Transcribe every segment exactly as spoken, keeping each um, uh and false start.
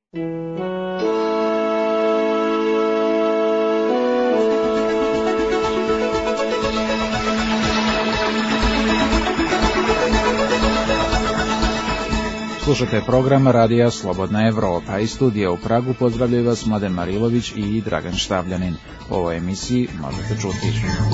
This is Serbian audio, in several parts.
Slušajte program Radija Slobodna Evropa. Iz studija u Pragu pozdravljaju vas Mladen Marilović i Dragan Štavljanin. U ovoj emisiji možete čuti.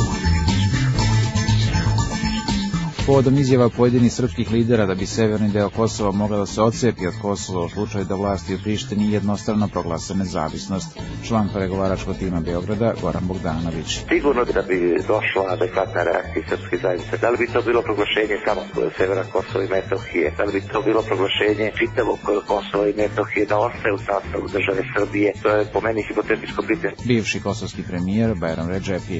Povodom izjava pojedinih srpskih lidera da bi severni deo Kosova mogla da se odcepi od Kosova u slučaju da vlasti u Prištini jednostrano proglase nezavisnost. Član pregovaračkog tima Beograda Goran Bogdanović. Sigurno da bi došla adekvatna reakcija srpske zajednice. Da li bi to bilo proglašenje samo severa Kosova i Metohije? Da li bi to bilo proglašenje čitavog Kosova i Metohije da ostaje u sastavu države Srbije? To je po meni hipotetičko pitanje. Bivši kosovski premijer Bajram Redžepi.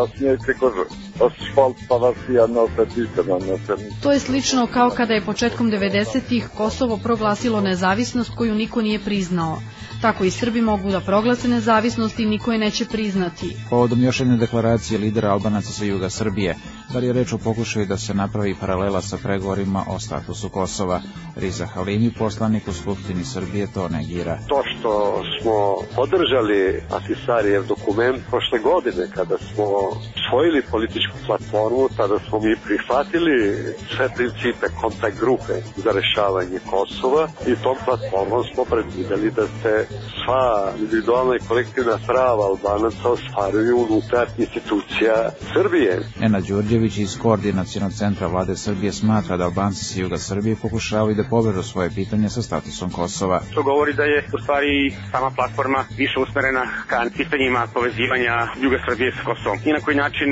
To je slično kao kada je početkom devedesetih Kosovo proglasilo nezavisnost koju niko nije priznao. Tako i Srbi mogu da proglase nezavisnost i niko je neće priznati. Povodom još jedne deklaracije lidera Albanaca sa juga Srbije, da li je reč o pokušaju da se napravi paralela sa pregovorima o statusu Kosova. Riza Halimi, poslanik u Skupštini Srbije, to negira. To što smo podržali Ahtisarijev dokument prošle godine, kada smo usvojili političku platformu, tada smo mi prihvatili sve principe kontakt grupe za rešavanje Kosova i tom platformom smo predvideli da se sva individualna i kolektivna prava Albanaca ostvaruju unutar institucija Srbije. Ena Đurđević iz Koordinacionog centra vlade Srbije smatra da Albanci sa juga Srbije pokušavaju da povežu svoje pitanje sa statusom Kosova. To govori da je u stvari sama platforma više usmerena ka pitanjima povezivanja juga Srbije sa Kosovom. I na koji način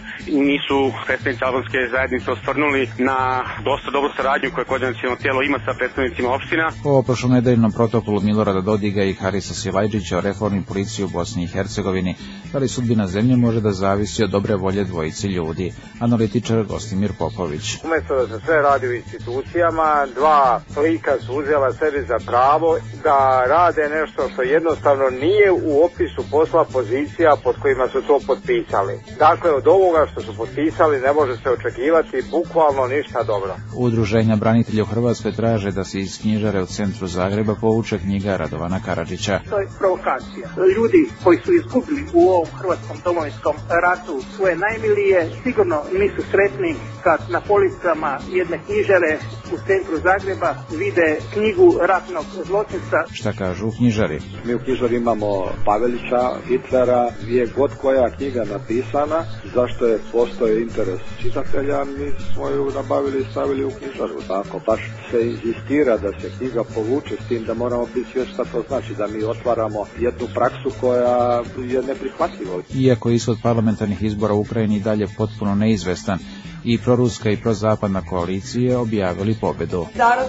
nisu predstavnici albanske zajednice osvrnuli na dosta dobru saradnju koje koordinaciono tijelo ima sa predstavnicima opština. O prošlonedeljnom protokolu Milorada Dodiga i Harisa Silajđića o reformi policije u Bosni i Hercegovini, da li sudbina zemlje može da zavisi od dobre volje dvojice ljudi. Analitičar Gostimir Popović. Umesto da se sve radi u institucijama, dva lika su uzela sebi za pravo da rade nešto što jednostavno nije u opisu posla pozicija pod kojima su to potpisali. Dakle, od ovoga što su potpisali ne može se očekivati bukvalno ništa dobro. Udruženja branitelja u Hrvatskoj traže da se iz knjižare u centru Zagreba povuče knjiga Radovana Karadžića. To je provokacija. Ljudi koji su izgubili u ovom hrvatskom domovinskom ratu svoje najmilije sigurno nisu sretni kad na policama jedne knjižare u centru Zagreba vide knjigu ratnog zločinca. Šta kažu u knjižari? Mi u knjižari imamo Pavelića, Hitlera, je god koja knjiga napisana, zašto je postoje interes čitatelja, mi smo ju nabavili i stavili u knjižaru. Tako, baš se inzistira da se knjiga povuče, s tim da moramo biti svjesni šta to znači, da mi otvaramo jednu praksu koja je neprihvatljiva. Iako je ishod parlamentarnih izbora u Ukrajini dalje potpuno neizvestan, i proruska i prozapadna koalicija objavili pobedu.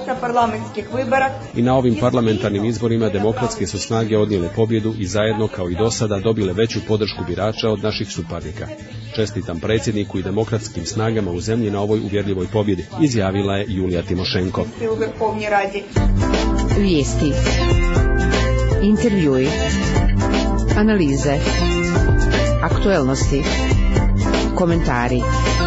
I na ovim parlamentarnim izborima demokratske su snage odnijele pobjedu i zajedno kao i do sada dobile veću podršku birača od naših suparnika. Čestitam predsjedniku i demokratskim snagama u zemlji na ovoj uvjerljivoj pobjedi, izjavila je Julija Timošenko. Vijesti, intervjui, analize, aktuelnosti, komentari.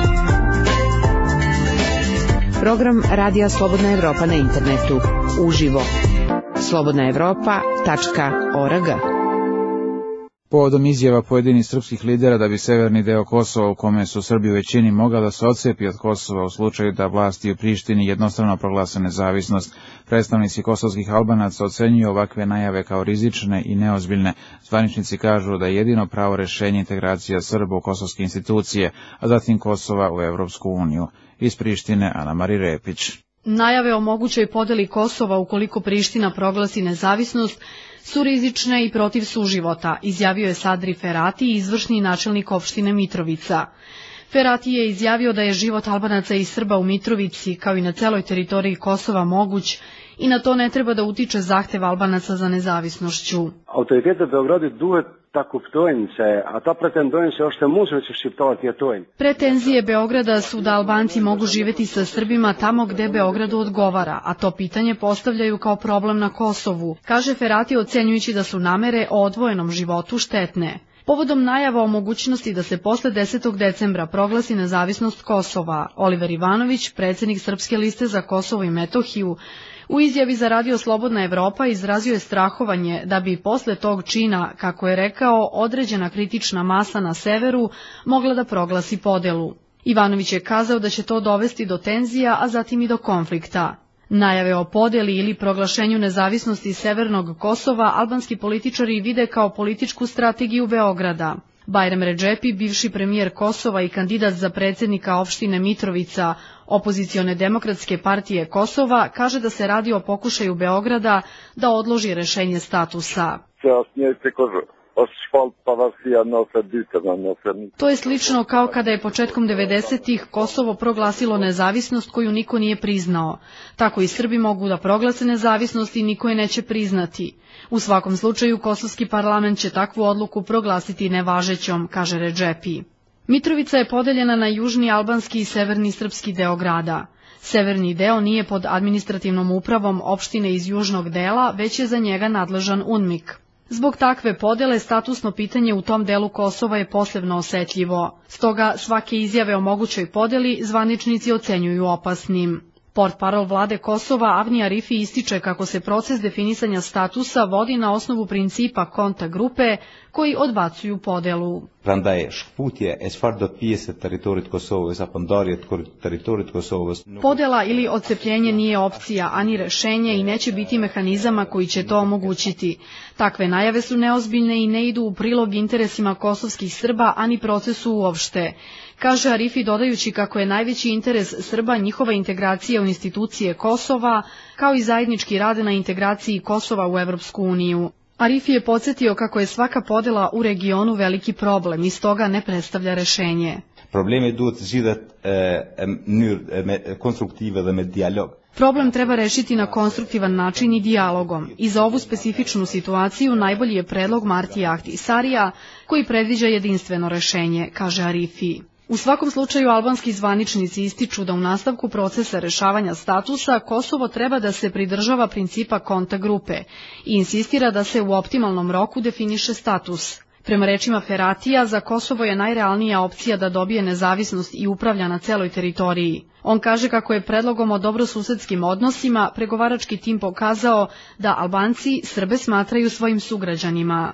Program Radija Slobodna Evropa na internetu. Uživo. slobodna evropa tačka org. Povodom izjava pojedinih srpskih lidera da bi severni deo Kosova u kome su Srbi u većini mogla da se odcepi od Kosova u slučaju da vlasti u Prištini jednostrano proglase nezavisnost, predstavnici kosovskih Albanaca ocenjuju ovakve najave kao rizične i neozbiljne. Zvaničnici kažu da je jedino pravo rešenje integracija Srba u kosovske institucije, a zatim Kosova u Evropsku uniju. Iz Prištine Ana Mari Repić. Najave o mogućoj podeli Kosova ukoliko Priština proglasi nezavisnost su rizične i protiv suživota, izjavio je Sadri Ferati, izvršni načelnik opštine Mitrovica. Ferati je izjavio da je život Albanaca i Srba u Mitrovici, kao i na celoj teritoriji Kosova, moguć i na to ne treba da utiče zahtev Albanaca za nezavisnošću. Autoritete Beogradu duhet ta kuptojnice, a ta pretendojnice ošte može će šiptovati jetojn. Pretenzije Beograda su da Albanci mogu živeti sa Srbima tamo gde Beogradu odgovara, a to pitanje postavljaju kao problem na Kosovu, kaže Ferati ocenjujući da su namere o odvojenom životu štetne. Povodom najava o mogućnosti da se posle desetog decembra proglasi nezavisnost Kosova, Oliver Ivanović, predsjednik Srpske liste za Kosovo i Metohiju, U izjavi za Radio Slobodna Evropa izrazio je strahovanje da bi posle tog čina, kako je rekao, određena kritična masa na severu mogla da proglasi podelu. Ivanović je kazao da će to dovesti do tenzija, a zatim i do konflikta. Najave o podeli ili proglašenju nezavisnosti Severnog Kosova albanski političari vide kao političku strategiju Beograda. Bajram Redžepi, bivši premijer Kosova i kandidat za predsjednika opštine Mitrovica opozicione demokratske partije Kosova, kaže da se radi o pokušaju Beograda da odloži rešenje statusa. To je slično kao kada je početkom devedesetih Kosovo proglasilo nezavisnost koju niko nije priznao. Tako i Srbi mogu da proglase nezavisnost i niko je neće priznati. U svakom slučaju kosovski parlament će takvu odluku proglasiti nevažećom, kaže Redžepi. Mitrovica je podeljena na južni albanski i severni srpski deo grada. Severni deo nije pod administrativnom upravom opštine iz južnog dela, već je za njega nadležan U N M I K. Zbog takve podele statusno pitanje u tom delu Kosova je posebno osetljivo. Stoga svake izjave o mogućoj podeli zvaničnici ocenjuju opasnim. Portparol vlade Kosova Avni Arifi ističe kako se proces definisanja statusa vodi na osnovu principa konta grupe koji odbacuju podelu. Podela ili odcepljenje nije opcija, ani rešenje i neće biti mehanizama koji će to omogućiti. Takve najave su neozbiljne i ne idu u prilog interesima kosovskih Srba, ani procesu uopšte. Kaže Arifi dodajući kako je najveći interes Srba njihova integracija u institucije Kosova, kao i zajednički rad na integraciji Kosova u Evropsku uniju. Arifi je podsjetio kako je svaka podela u regionu veliki problem i stoga ne predstavlja rešenje. Problem treba rešiti na konstruktivan način i dijalogom. I za ovu specifičnu situaciju najbolji je predlog Marti Ahtisarija koji predviđa jedinstveno rešenje, kaže Arifi. U svakom slučaju albanski zvaničnici ističu da u nastavku procesa rešavanja statusa Kosovo treba da se pridržava principa konta grupe i insistira da se u optimalnom roku definiše status. Prema rečima Feratija, za Kosovo je najrealnija opcija da dobije nezavisnost i upravlja na celoj teritoriji. On kaže kako je predlogom o dobrosusedskim odnosima pregovarački tim pokazao da Albanci Srbe smatraju svojim sugrađanima.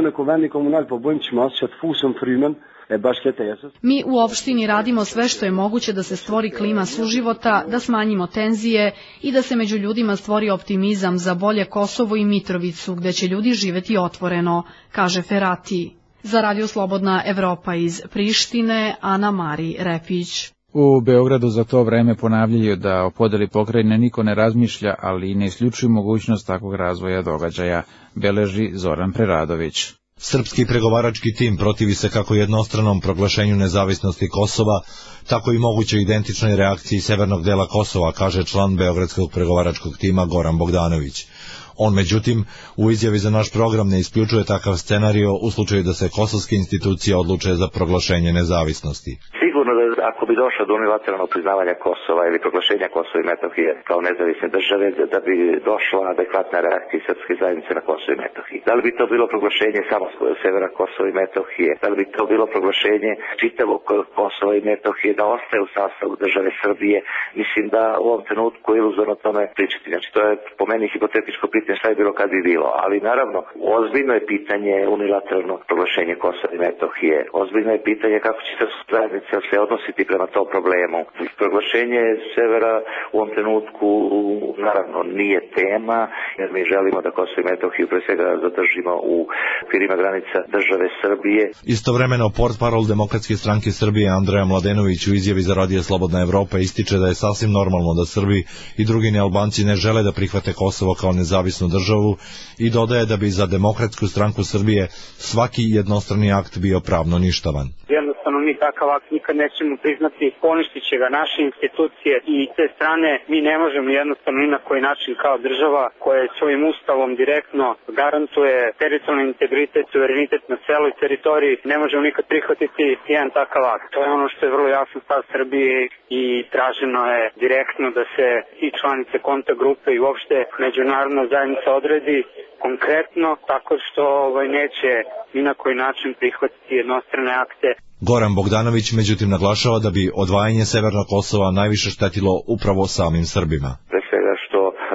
Mi u opštini radimo sve što je moguće da se stvori klima suživota, da smanjimo tenzije i da se među ljudima stvori optimizam za bolje Kosovo i Mitrovicu, gde će ljudi živeti otvoreno, kaže Ferati. Za Radio Slobodna Evropa iz Prištine, Ana Mari Repić. U Beogradu za to vreme ponavljaju da o podeli pokrajine niko ne razmišlja, ali i ne isključuju mogućnost takvog razvoja događaja, beleži Zoran Preradović. Srpski pregovarački tim protivi se kako jednostranom proglašenju nezavisnosti Kosova, tako i mogućoj identičnoj reakciji severnog dela Kosova, kaže član Beogradskog pregovaračkog tima Goran Bogdanović. On, međutim, u izjavi za naš program ne isključuje takav scenario u slučaju da se kosovske institucije odluče za proglašenje nezavisnosti. Sigurno da ako bi došlo do unilateralnog priznavanja Kosova ili proglašenja Kosova i Metohije kao nezavisne države, da bi došla adekvatna reakcija srpske zajednice na Kosovo i Metohiji. Da li bi to bilo proglašenje samo severa Kosova i Metohije, da li bi to bilo proglašenje čitavog Kosova i Metohije da ostaje u sastavu države Srbije, mislim da u ovom trenutku je iluzorno o tome pričati. Znači to je po meni hipotetičko pitanje šta je bilo kad bi bilo, ali naravno ozbiljno je pitanje unilateralno proglašenje Kosova i Metohije, ozbiljno je pitanje kako će srpska zajednica se odnositi prema tom problemu. Proglašenje severa u ovom trenutku naravno nije tema, jer mi želimo da Kosovo i Metohiju pre svega zadržimo u okvirima granica države Srbije. Istovremeno portparol Demokratske stranke Srbije Andreja Mladenović u izjavi za Radio Slobodna Evropa ističe da je sasvim normalno da Srbi i drugi nealbanci ne žele da prihvate Kosovo kao nezavisnu državu i dodaje da bi za Demokratsku stranku Srbije svaki jednostrani akt bio pravno ništavan. Jednostavno mi takav akt nikad nećemo priznati, poništit će ga naše institucije i s te strane mi ne možemo jednostavno ni na koji način kao država koja je svojim ustavom direktno garantuje teritorijalni integritet, suverenitet na celoj teritoriji, ne možemo nikad prihvatiti jedan takav akt. To je ono što je vrlo jasno stav Srbije i traženo je direktno da se i članice konta grupe i uopšte međunarodna zajednica odredi konkretno, tako što ovaj, neće ni na koji način prihvatiti jednostrane akte. Goran Bogdanović međutim naglašava da bi odvajanje Severnog Kosova najviše štetilo upravo samim Srbima. Pre svega što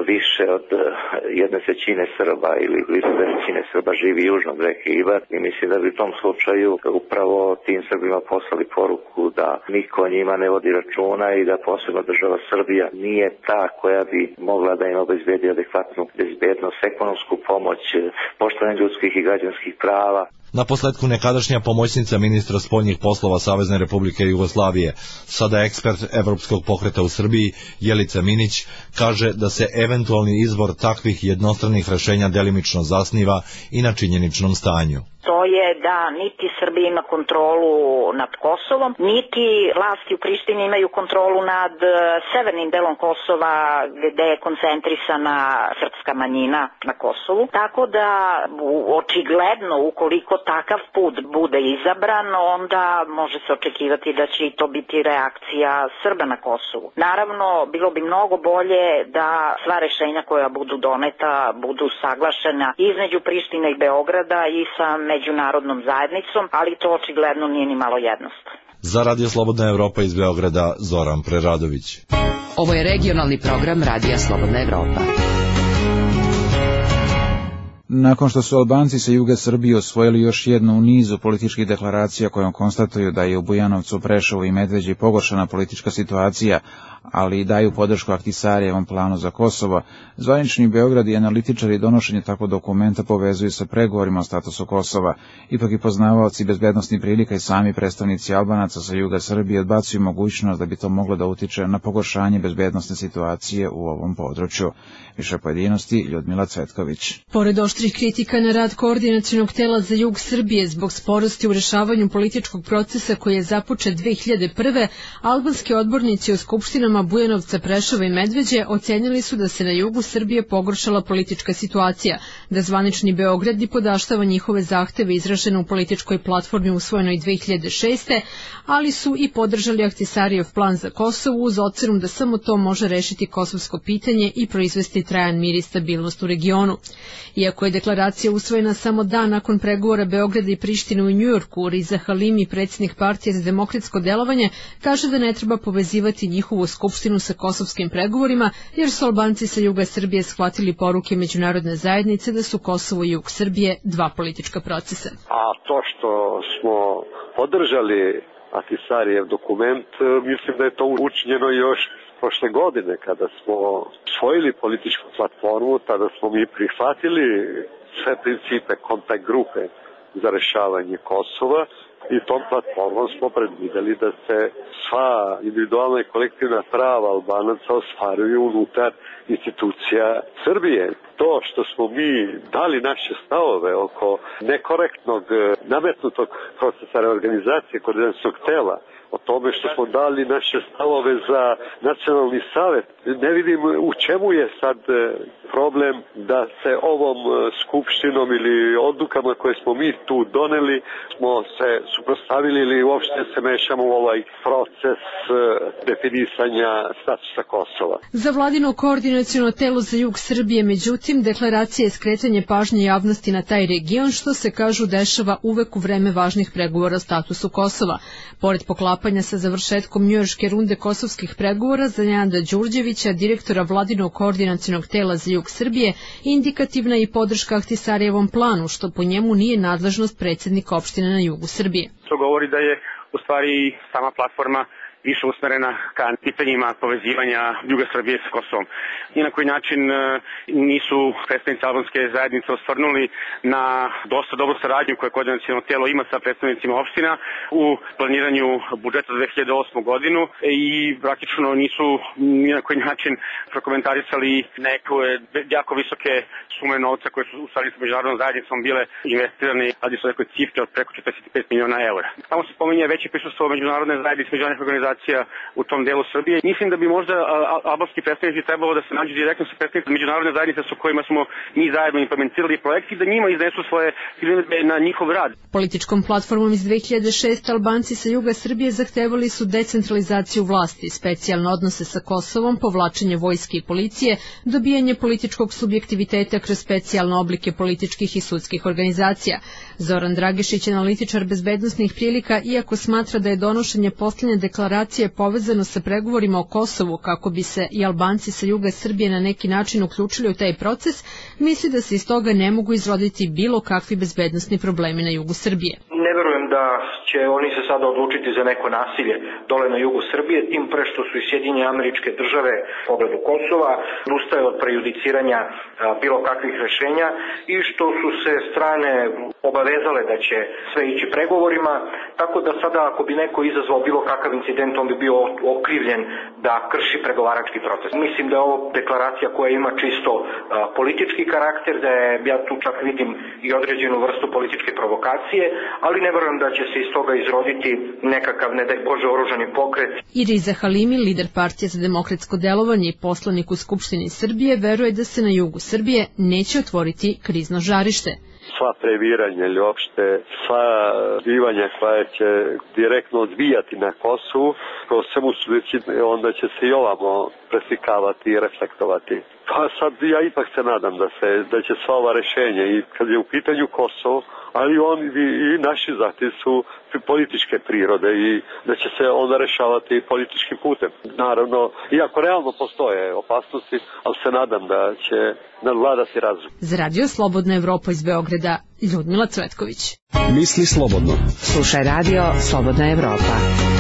više od jedne trećine Srba ili blizu dve trećine Srba živi južno od reke Ibar i mislim da bi u tom slučaju upravo tim Srbima poslali poruku da niko o njima ne vodi računa i da posebno država Srbija nije ta koja bi mogla da im obezbedi adekvatnu bezbednost, ekonomsku pomoć, poštovanje ljudskih i građanskih prava. Na posledku nekadašnja pomoćnica ministra spoljnih poslova Savezne Republike Jugoslavije, sada ekspert Evropskog pokreta u Srbiji, Jelica Minić, kaže da se eventualni izvor takvih jednostranih rešenja delimično zasniva i na činjeničnom stanju. To je da niti Srbija ima kontrolu nad Kosovom, niti vlasti u Prištini imaju kontrolu nad severnim delom Kosova gde je koncentrisana srpska manjina na Kosovu. Tako da očigledno ukoliko takav put bude izabran, onda može se očekivati da će i to biti reakcija Srba na Kosovu. Naravno, bilo bi mnogo bolje da sva rešenja koja budu doneta budu saglašena između Prištine i Beograda i sa međunarodnom zajednicom, ali to očigledno nije ni malo jednostavno. Za Radio Slobodna Evropa iz Beograda, Zoran Preradović. Ovo je regionalni program Radija Slobodna Evropa. Nakon što su Albanci sa juga Srbije osvojili još jednu u nizu političkih deklaracija kojom konstatuju da je u Bujanovcu, Preševu i Medveđi pogoršana politička situacija, ali i daju podršku Ahtisarijevom planu za Kosovo, zvanični Beograd i analitičari donošenje takvog dokumenta povezuju sa pregovorima o statusu Kosova. Ipak i poznavaoci bezbednosnih prilika i sami predstavnici Albanaca sa juga Srbije odbacuju mogućnost da bi to moglo da utiče na pogoršanje bezbednosne situacije u ovom području. Više pojedinosti, Ljudmila Cvetković. Pored oštrih kritika na rad koordinacionog tela za jug Srbije zbog sporosti u rešavanju političkog procesa koji je započet dve hiljade prve. albanski odbornici u skupštinama Bujanovca, Preševa i Medveđe ocenili su da se na jugu Srbije pogoršala politička situacija, da zvanični Beograd ni podaštava njihove zahteve izražene u političkoj platformi usvojenoj dve hiljade šeste. ali su i podržali Ahtisarijev plan za Kosovo uz ocenu da samo to može rešiti kosovsko pitanje i proizvesti trajan mir i stabilnost u regionu. Iako je deklaracija usvojena samo dan nakon pregovora Beograda i Prištine u Njujorku, Riza Halimi, predsjednik partije za demokratsko delovanje, kaže da ne treba povezivati njihovu skupštinu sa kosovskim pregovorima, jer su Albanci sa juga Srbije shvatili poruke međunarodne zajednice da su Kosovo i jug Srbije dva politička procesa. A to što smo podržali Ahtisarijev dokument, mislim da je to učinjeno još prošle godine kada smo usvojili političku platformu, tada smo mi prihvatili sve principe kontakt grupe za rešavanje Kosova i tom platformom smo predvideli da se sva individualna i kolektivna prava Albanaca ostvaruju unutar institucija Srbije. To što smo mi dali naše stavove oko nekorektnog nametnutog procesa reorganizacije koordinacionog tela, o tome što smo dali naše stavove za nacionalni savet, ne vidim u čemu je sad problem da se ovom skupštinom ili odlukama koje smo mi tu doneli smo se suprotstavili ili uopšte se mešamo u ovaj proces definisanja statusa Kosova. Za vladino koordinaciono telo za jug Srbije, međutim, deklaracija je skretanje pažnje javnosti na taj region, što se kažu dešava uvek u vreme važnih pregovora o statusu Kosova. Pored poklapanja sa završetkom njujorške runde kosovskih pregovora za Nenada Đurđevića, direktora vladinog koordinacionog tela za jug Srbije, indikativna je i podrška Ahtisarijevom planu, što po njemu nije nadležnost predsjednika opštine na jugu Srbije. To govori da je u stvari sama platforma više usmerena ka pitanjima povezivanja juga Srbije s Kosovom. Ni na koji način nisu predstavnici albanske zajednice osvrnuli na dosta dobru saradnju koje koordinaciono telo ima sa predstavnicima opština u planiranju budžeta za dve hiljade osmu godinu i praktično nisu ni na koji način prokomentarisali neke jako visoke sume novca koje su u stvari sa međunarodnom zajednicom bile investirane, ali su nekoj cifre od preko četrdeset pet miliona eura. Tamo se pominje veće prisustvo međunarodne zajednice, međunarodnih organizacija u tom delu Srbije. Mislim da bi možda albanski predstavnici trebalo da se nađu direktno sa predstavnicima međunarodne zajednice sa kojima smo mi zajedno implementirali projekti i da njima iznesu svoje primedbe na njihov rad. Političkom platformom iz dve hiljade šeste. Albanci sa juga Srbije zahtevali su decentralizaciju vlasti, specijalne odnose sa Kosovom, povlačenje vojske i policije, dobijanje političkog subjektiviteta kroz specijalne oblike političkih i sudskih organizacija. Zoran Dragišić, analitičar bezbednosnih prilika, iako smatra da je donošenje poslednje deklaracije deklaracije je povezano sa pregovorima o Kosovu kako bi se i Albanci sa juga Srbije na neki način uključili u taj proces, misli da se iz toga ne mogu izroditi bilo kakvi bezbednosni problemi na jugu Srbije. Ne verujem da će oni se sada odlučiti za neko nasilje dole na jugu Srbije, tim pre što su i Sjedinjene Američke Države u pogledu Kosova ustaje od prejudiciranja a, bilo kakvih rešenja i što su se strane obavezale da će sve ići pregovorima, tako da sada ako bi neko izazvao bilo kakav incident, on bi bio okrivljen da krši pregovarački proces. Mislim da je ovo deklaracija koja ima čisto a, politički karakter, da je, ja tu čak vidim i određenu vrstu političke provokacije, ali ne verujem da će se iz toga izroditi nekakav, ne daj Bože, oružani pokret. I Riza Halimi, lider Partije za demokratsko delovanje i poslanik u Skupštini Srbije, veruje da se na jugu Srbije neće otvoriti krizno žarište. Sva previranja ili uopšte sva zbivanja koja će direktno odvijati na Kosovu, ko svemu sudeći, onda će se i ovamo preslikavati i reflektovati. Pa sad ja ipak se nadam da se da će sva ova rešenja i kad je u pitanju Kosovo, ali oni i naši zahtjevi su političke prirode i da će se onda rešavati političkim putem. Naravno, iako realno postoje opasnosti, ali se nadam da će nadvladati razum. Za Radio Slobodna Evropa iz Beograda, Ljudmila Cvetković. Misli slobodno. Slušaj Radio Slobodna Evropa.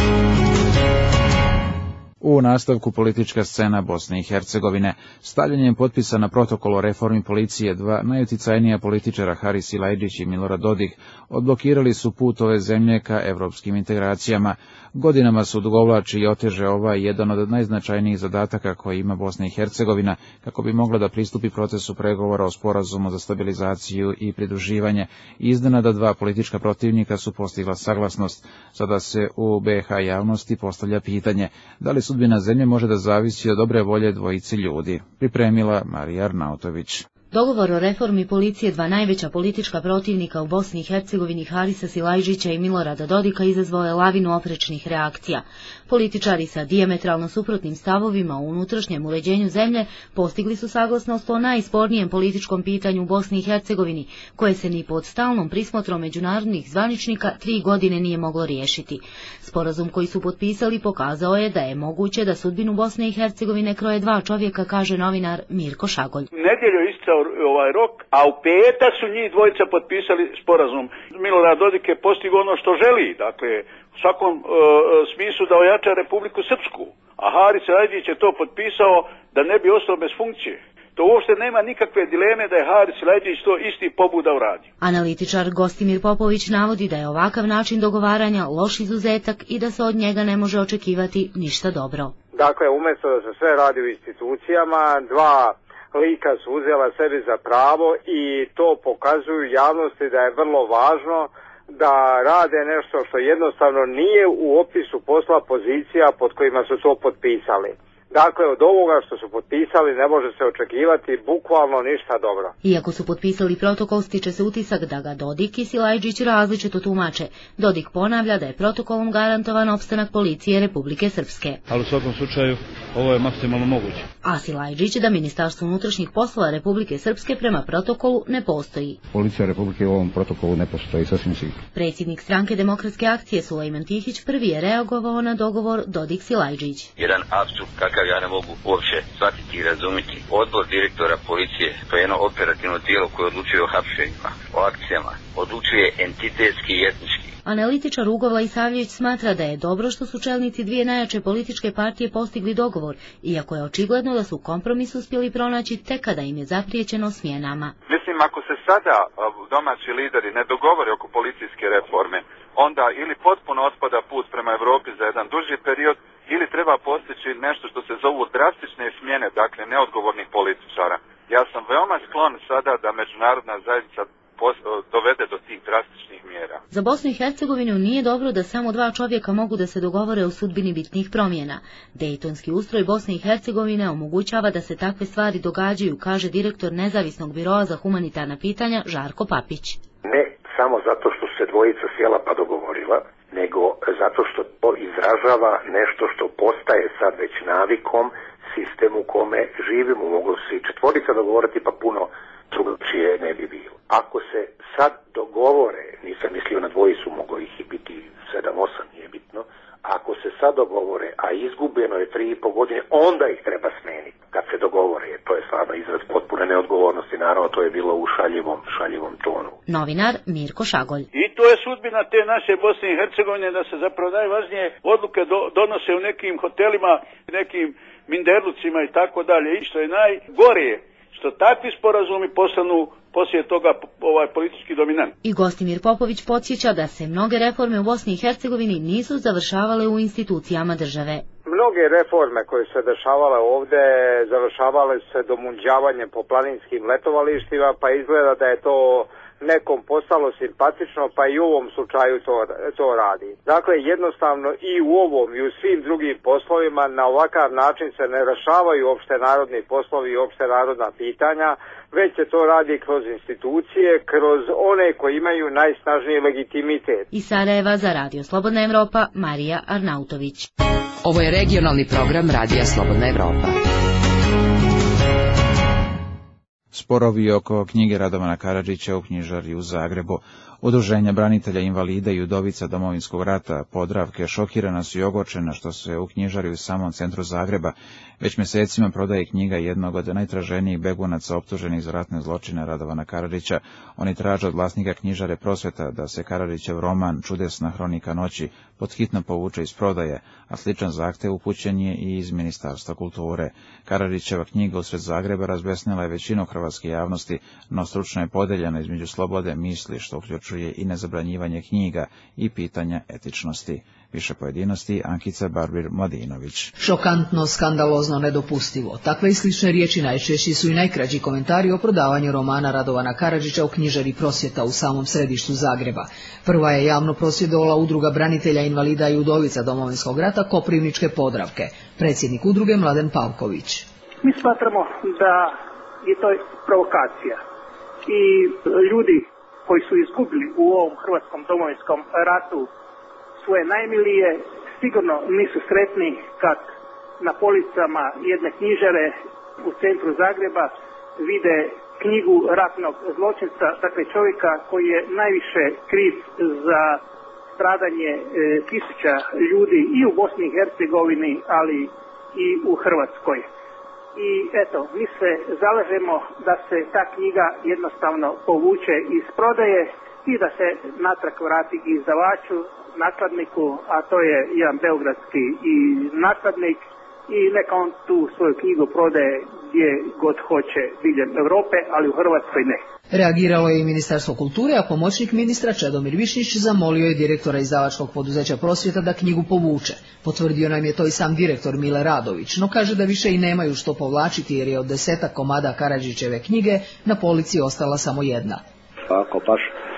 U nastavku politička scena Bosne i Hercegovine. Stavljanjem potpisa na protokol o reformi policije dva najuticajnija političara Haris Silajdžić i Milorad Dodik odblokirali su put ove zemlje ka evropskim integracijama. Godinama su odugovlači i oteže ovaj jedan od najznačajnijih zadataka koje ima Bosna i Hercegovina kako bi mogla da pristupi procesu pregovora o sporazumu za stabilizaciju i pridruživanje. Iznenada dva politička protivnika su postigla saglasnost. Sada se u B iH javnosti postavlja pitanje da li sudbina zemlje može da zavisi od dobre volje dvojice ljudi. Pripremila Marija Arnautović. Dogovor o reformi policije dva najveća politička protivnika u Bosni i Hercegovini Harisa Silajdžića i Milorada Dodika izazvao je lavinu oprečnih reakcija. Političari sa dijametralno suprotnim stavovima u unutrašnjem uređenju zemlje postigli su saglasnost o najspornijem političkom pitanju u Bosni i Hercegovini, koje se ni pod stalnom prismotrom međunarodnih zvaničnika tri godine nije moglo riješiti. Sporazum koji su potpisali pokazao je da je moguće da sudbinu Bosne i Hercegovine kroje dva čovjeka, kaže novinar Mirko Šagolj. Nedjelju isticao ovaj rok, a u petak su njih dvojica potpisali sporazum. Milorad Dodik je postigao ono što želi, dakle, u svakom e, smislu da ojača Republiku Srpsku, a Haris Silajdžić je to potpisao da ne bi ostao bez funkcije. To uopšte nema nikakve dileme da je Haris Silajdžić to isti pobuda uradio. Analitičar Gostimir Popović navodi da je ovakav način dogovaranja loš izuzetak i da se od njega ne može očekivati ništa dobro. Dakle, umjesto da se sve radi u institucijama, dva lika su uzela sebi za pravo i to pokazuju javnosti da je vrlo važno da rade nešto što jednostavno nije u opisu posla pozicija pod kojima su to potpisali. Dakle, od ovoga što su potpisali ne može se očekivati bukvalno ništa dobro. Iako su potpisali protokol, stiče se utisak da ga Dodik i Silajdžić različito tumače. Dodik ponavlja da je protokolom garantovan opstanak policije Republike Srpske. Ali u svakom slučaju ovo je maksimalno moguće. A Silajdžić da Ministarstvo unutrašnjih poslova Republike Srpske prema protokolu ne postoji. Policija Republike u ovom protokolu ne postoji, sasvim sigurno. Predsjednik Stranke demokratske akcije Sulejman Tihić prvi je reagovao na dogovor Dodik-Silajdžić. Jedan apsurd kakav ja ne mogu uopće shvatiti i razumjeti. Odbor direktora policije, to je jedno operativno tijelo koje odlučuje o hapšenjima, o akcijama, odlučuje entitetski i etnički. Analitičar Ugova Isavljević smatra da je dobro što su čelnici dvije najjače političke partije postigli dogovor, iako je očigledno da su kompromis uspjeli pronaći tek kada im je zapriječeno smjenama. Mislim, ako se sada domaći lideri ne dogovore oko policijske reforme, onda ili potpuno otpada put prema Evropi za jedan duži period, ili treba postići nešto što se zovu drastične smjene, dakle neodgovornih političara. Ja sam veoma sklon sada da međunarodna zajednica dovede do tih drastičnih mjera. Za Bosnu i Hercegovinu nije dobro da samo dva čovjeka mogu da se dogovore o sudbini bitnih promjena. Dejtonski ustroj Bosne i Hercegovine omogućava da se takve stvari događaju, kaže direktor Nezavisnog biroa za humanitarna pitanja Žarko Papić. Ne samo zato što se dvojica sjela pa dogovorila, nego zato što to izražava nešto što postaje sad već navikom, sistem u kome živimo. Moglo se i četvorica dogovoriti pa puno drugačije ne bi bilo. Ako se sad dogovore, nisam mislio na dvojicu, moglo ih i biti sedam, osam, nije bitno, Ako se sad dogovore, a izgubljeno je tri i po godine, onda ih treba smeniti. Kad se dogovore, to je stvarno izraz potpune neodgovornosti, naravno to je bilo u šaljivom, šaljivom tonu. Novinar Mirko Šagolj. I to je sudbina te naše Bosne i Hercegovine, da se zapravo najvažnije odluke do, donose u nekim hotelima, nekim minderlucima i tako dalje. I što je najgore, što takvi sporazumi postanu poslije toga ovaj politički dominant. I Gostimir Popović podsjeća da se mnoge reforme u Bosni i Hercegovini nisu završavale u institucijama države. Mnoge reforme koje se dešavale ovde završavale se domunđavanjem po planinskim letovalištima, pa izgleda da je to nekom postalo simpatično, pa i u ovom slučaju to, to radi. Dakle, jednostavno i u ovom i u svim drugim poslovima na ovakav način se ne rešavaju opšte narodni poslovi i opšte narodna pitanja, već se to radi kroz institucije, kroz one koji imaju najsnažniji legitimitet. Iz Sarajeva za Radio Slobodna Evropa, Marija Arnautović. Ovo je regionalni program Radija Slobodna Evropa. Sporovi oko knjige Radovana Karadžića u knjižari u Zagrebu. Udruženja branitelja, invalida i udovica Domovinskog rata Podravke šokirana su i ogorčena što se u knjižari u samom centru Zagreba već mjesecima prodaje knjiga jednog od najtraženijih begunaca optuženih za ratne zločine Radovana Karadžića. Oni traže od vlasnika knjižare Prosvjeta da se Karadžićev roman Čudesna hronika noći podhitno povuče iz prodaje, a sličan zahtjev upućen je i iz Ministarstva kulture. Karadžićeva knjiga usred Zagreba razbesnila je većinu hrvatske javnosti, no stručno je podeljena između slobode misli, što uključuje i nezabranjivanje knjiga i pitanja etičnosti. Više pojedinosti Ankica Barbir-Mladinović. Šokantno, skandalozno, nedopustivo. Takve i slične riječi najčešći su i najkraći komentari o prodavanju romana Radovana Karadžića u knjižari Prosvjeta u samom središtu Zagreba. Prva je javno prosvjedovala Udruga branitelja, invalida i udovica Domovinskog rata Koprivničke Podravke. Predsjednik udruge Mladen Pavković. Mi smatramo da je to provokacija i ljudi koji su izgubili u ovom hrvatskom domovinskom ratu svoje najmilije sigurno nisu sretni kad na policama jedne knjižare u centru Zagreba vide knjigu ratnog zločinca, dakle čovjeka koji je najviše kriv za stradanje e, tisuća ljudi i u Bosni i Hercegovini, ali i u Hrvatskoj. I eto, mi se zalažemo da se ta knjiga jednostavno povuče iz prodaje i da se natrag vrati izdavaču, nakladniku, a to je jedan beogradski i nakladnik, i neka on tu svoju knjigu prodaje gdje god hoće diljem Europe, ali u Hrvatskoj ne. Reagiralo je i Ministarstvo kulture, a pomoćnik ministra Čedomir Višnjić zamolio je direktora izdavačkog poduzeća Prosvjeta da knjigu povuče. Potvrdio nam je to i sam direktor Mile Radović, no kaže da više i nemaju što povlačiti jer je od desetak komada Karadžićeve knjige na polici ostala samo jedna. Ako baš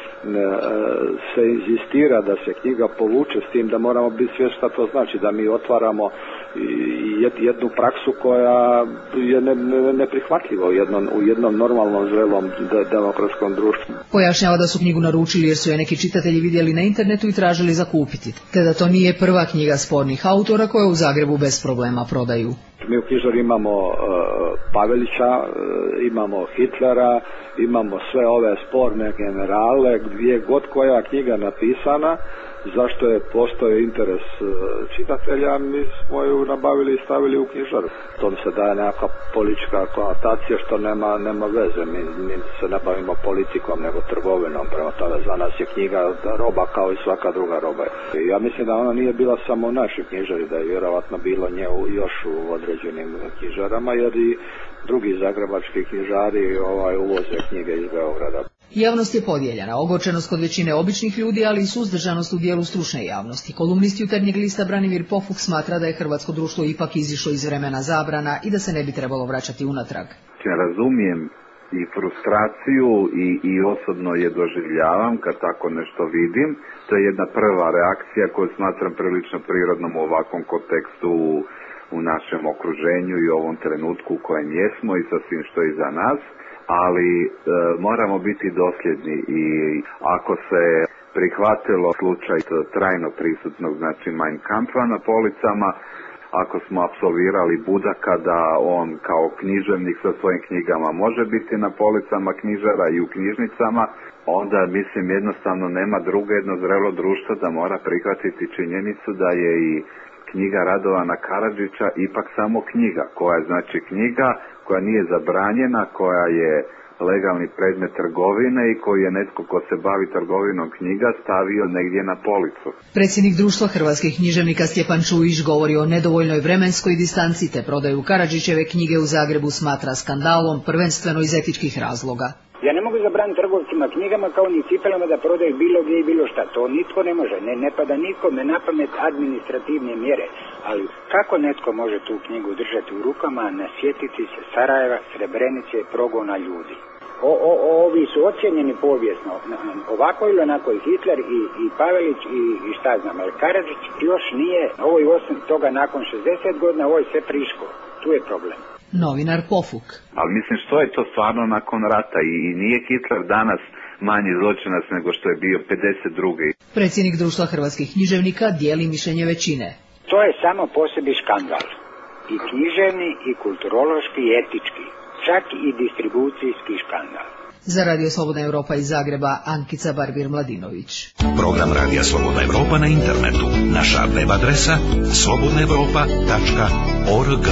se inzistira da se knjiga povuče, s tim da moramo biti svjesni šta to znači, da mi otvaramo jednu praksu koja je neprihvatljiva u jednom, u jednom normalnom zrelom demokratskom društvu. Pojašnjava da su knjigu naručili jer su je neki čitatelji vidjeli na internetu i tražili zakupiti, te da to nije prva knjiga spornih autora koje u Zagrebu bez problema prodaju. Mi u knjižari imamo uh, Pavelića, uh, imamo Hitlera, imamo sve ove sporne generale, gdje god koja knjiga napisana, zašto je postoji interes uh, čitatelja, mi smo ju nabavili i stavili u knjižaru. To se daje nekakva politička konotacija što nema, nema veze, mi, mi se ne bavimo politikom nego trgovinom, prema tome za nas je knjiga roba kao i svaka druga roba. I ja mislim da ona nije bila samo u našoj knjižari, da je vjerovatno bilo nje u, još u određenim knjižarama, jer i drugi zagrebački knjižari ovaj, uvoze knjige iz Beograda. Javnost je podijeljena, ogorčenost kod većine običnih ljudi, ali i suzdržanost u dijelu stručne javnosti. Kolumnist Jutarnjeg lista Branimir Pofuk smatra da je hrvatsko društvo ipak izišlo iz vremena zabrana i da se ne bi trebalo vraćati unatrag. Ja razumijem i frustraciju i, i osobno je doživljavam kad tako nešto vidim. To je jedna prva reakcija koju smatram prilično prirodnom u ovakvom kontekstu u našem okruženju i u ovom trenutku u kojem jesmo i sa svim što je iza nas. Ali e, moramo biti dosljedni i ako se prihvatilo slučaj trajno prisutnog, znači Mein Kampfa na policama, ako smo apsolvirali Budaka, da on kao književnik sa svojim knjigama može biti na policama knjižara i u knjižnicama, onda mislim jednostavno nema drugo jedno zrelo društvo da mora prihvatiti činjenicu da je i knjiga Radovana Karadžića ipak samo knjiga, koja je znači knjiga koja nije zabranjena, koja je legalni predmet trgovine i koji je netko ko se bavi trgovinom knjiga stavio negdje na policu. Predsjednik Društva hrvatskih književnika Stjepan Čujić govori o nedovoljnoj vremenskoj distanci te prodaju Karadžićeve knjige u Zagrebu smatra skandalom, prvenstveno iz etičkih razloga. Ja ne mogu zabraniti trgovcima knjigama kao ni cipelama da prodaju bilo gdje i bilo šta. To nitko ne može. Ne, ne pada nikome na pamet administrativne mjere. Ali kako netko može tu knjigu držati u rukama, nasjetiti se Sarajeva, Srebrenice, progona ljudi? O, o, o, ovi su ocjenjeni povijesno. Ovako ili onako i Hitler i, i Pavelić i, i šta znam. Ali Karadžić još nije, ovo je osim toga nakon šezdeset godina, ovo je sve friško. Tu je problem. Novinar Pofuk. Ali mislim što je to stvarno nakon rata i, i nije Hitler danas manji zločinac nego što je bio pedeset druge. Predsjednik Društva hrvatskih književnika dijeli mišljenje većine. To je samo po sebi skandal. I književni, i kulturološki, i etički. Čak i distribucijski skandal. Za Radio Slobodna Evropa iz Zagreba, Ankica Barbir-Mladinović. Program Radija Slobodna Evropa na internetu. Naša web adresa slobodna evropa tačka org.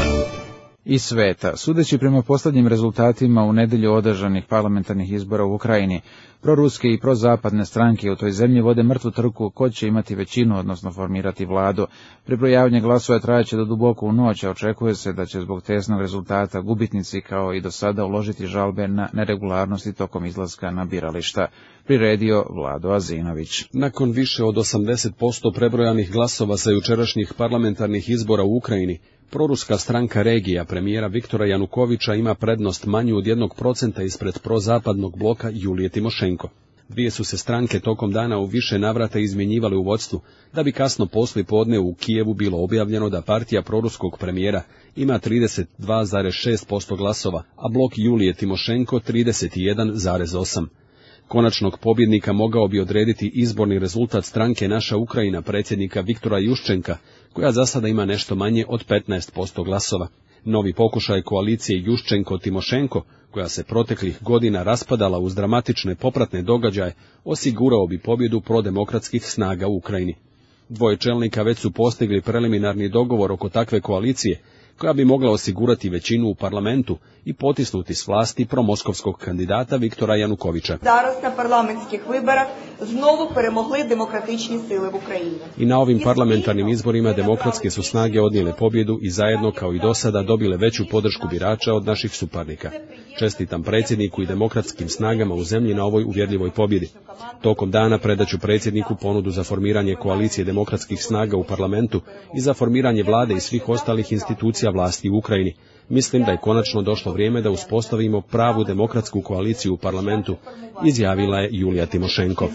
Iz sveta, sudeći prema posljednjim rezultatima u nedjelju održanih parlamentarnih izbora u Ukrajini, proruske i prozapadne stranke u toj zemlji vode mrtvu trku ko će imati većinu, odnosno formirati vladu. Prebrojavanje glasova trajaće do duboko u noć, a očekuje se da će zbog tesnog rezultata gubitnici kao i do sada uložiti žalbe na neregularnosti tokom izlaska na birališta. Priredio Vlado Azinović. Nakon više od osamdeset posto prebrojanih glasova sa jučerašnjih parlamentarnih izbora u Ukrajini, proruska stranka Regija premijera Viktora Janukovića ima prednost manju od jednog procenta ispred prozapadnog bloka Julije Timošenko. Dvije su se stranke tokom dana u više navrata izmjenjivale u vodstvu, da bi kasno poslije podne u Kijevu bilo objavljeno da partija proruskog premijera ima trideset dva zarez šest posto glasova, a blok Julije Timošenko trideset jedan zarez osam. Konačnog pobjednika mogao bi odrediti izborni rezultat stranke Naša Ukrajina predsjednika Viktora Juščenka, koja za sada ima nešto manje od petnaest posto glasova. Novi pokušaj koalicije Juščenko-Timošenko, koja se proteklih godina raspadala uz dramatične popratne događaje, osigurao bi pobjedu prodemokratskih snaga u Ukrajini. Dvoje čelnika već su postigli preliminarni dogovor oko takve koalicije, koja bi mogla osigurati većinu u parlamentu i potisnuti s vlasti promoskovskog kandidata Viktora Janukovića. Зараз на парламентських виборах знову перемогли демократичні сили в Україні. I na ovim parlamentarnim izborima demokratske su snage odnijele pobjedu i zajedno kao i do sada dobile veću podršku birača od naših suparnika. Čestitam predsjedniku i demokratskim snagama u zemlji na ovoj uvjerljivoj pobjedi. Tokom dana predaću predsjedniku ponudu za formiranje koalicije demokratskih snaga u parlamentu i za formiranje vlade i svih ostalih institucija vlasti u Ukrajini. Mislim da je konačno došlo vrijeme da uspostavimo pravu demokratsku koaliciju u parlamentu, izjavila je Julija Timošenko.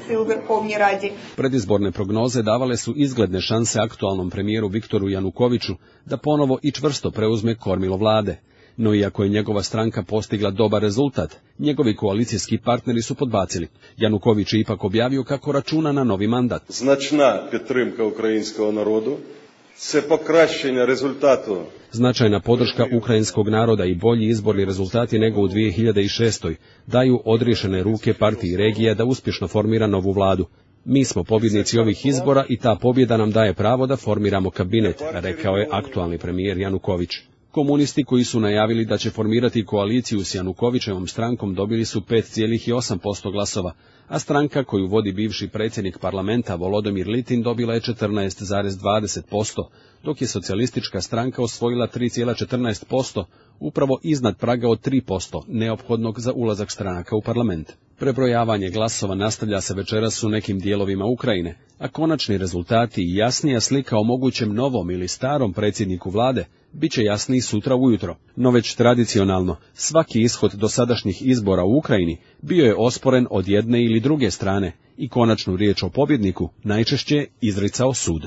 Predizborne prognoze davale su izgledne šanse aktualnom premijeru Viktoru Janukoviću da ponovo i čvrsto preuzme kormilo vlade. No iako je njegova stranka postigla dobar rezultat, njegovi koalicijski partneri su podbacili. Januković je ipak objavio kako računa na novi mandat. Značna підтримка українського народу, це покращення результату. Značajna podrška ukrajinskog naroda i bolji izborni rezultati nego u dvije hiljade šestoj daju odriješene ruke partiji Regija da uspješno formira novu vladu. Mi smo pobjednici ovih izbora i ta pobjeda nam daje pravo da formiramo kabinet, rekao je aktualni premijer Januković. Komunisti koji su najavili da će formirati koaliciju s Janukovićevom strankom dobili su pet zarez osam posto glasova, a stranka koju vodi bivši predsjednik parlamenta Volodomir Litin dobila je četrnaest zarez dvadeset posto, dok je socijalistička stranka osvojila tri zarez četrnaest posto, upravo iznad praga od tri posto, neophodnog za ulazak stranaka u parlament. Prebrojavanje glasova nastavlja se večeras u nekim dijelovima Ukrajine, a konačni rezultati i jasnija slika o mogućem novom ili starom predsjedniku vlade bit će jasniji sutra ujutro. No već tradicionalno, svaki ishod dosadašnjih izbora u Ukrajini bio je osporen od jedne ili druge strane i konačnu riječ o pobjedniku najčešće izricao sud.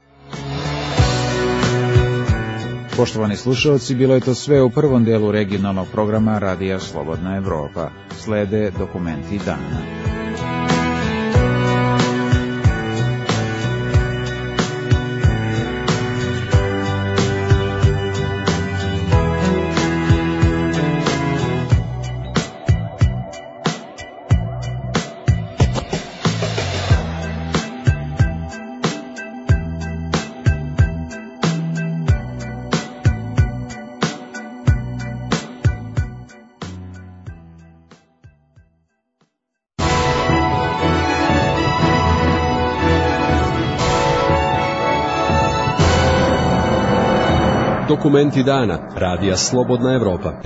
Poštovani slušalci, bilo je to sve u prvom dijelu regionalnog programa Radija Slobodna Evropa. Slede dokumenti dana. Dokumenti dana. Radija Slobodna Evropa.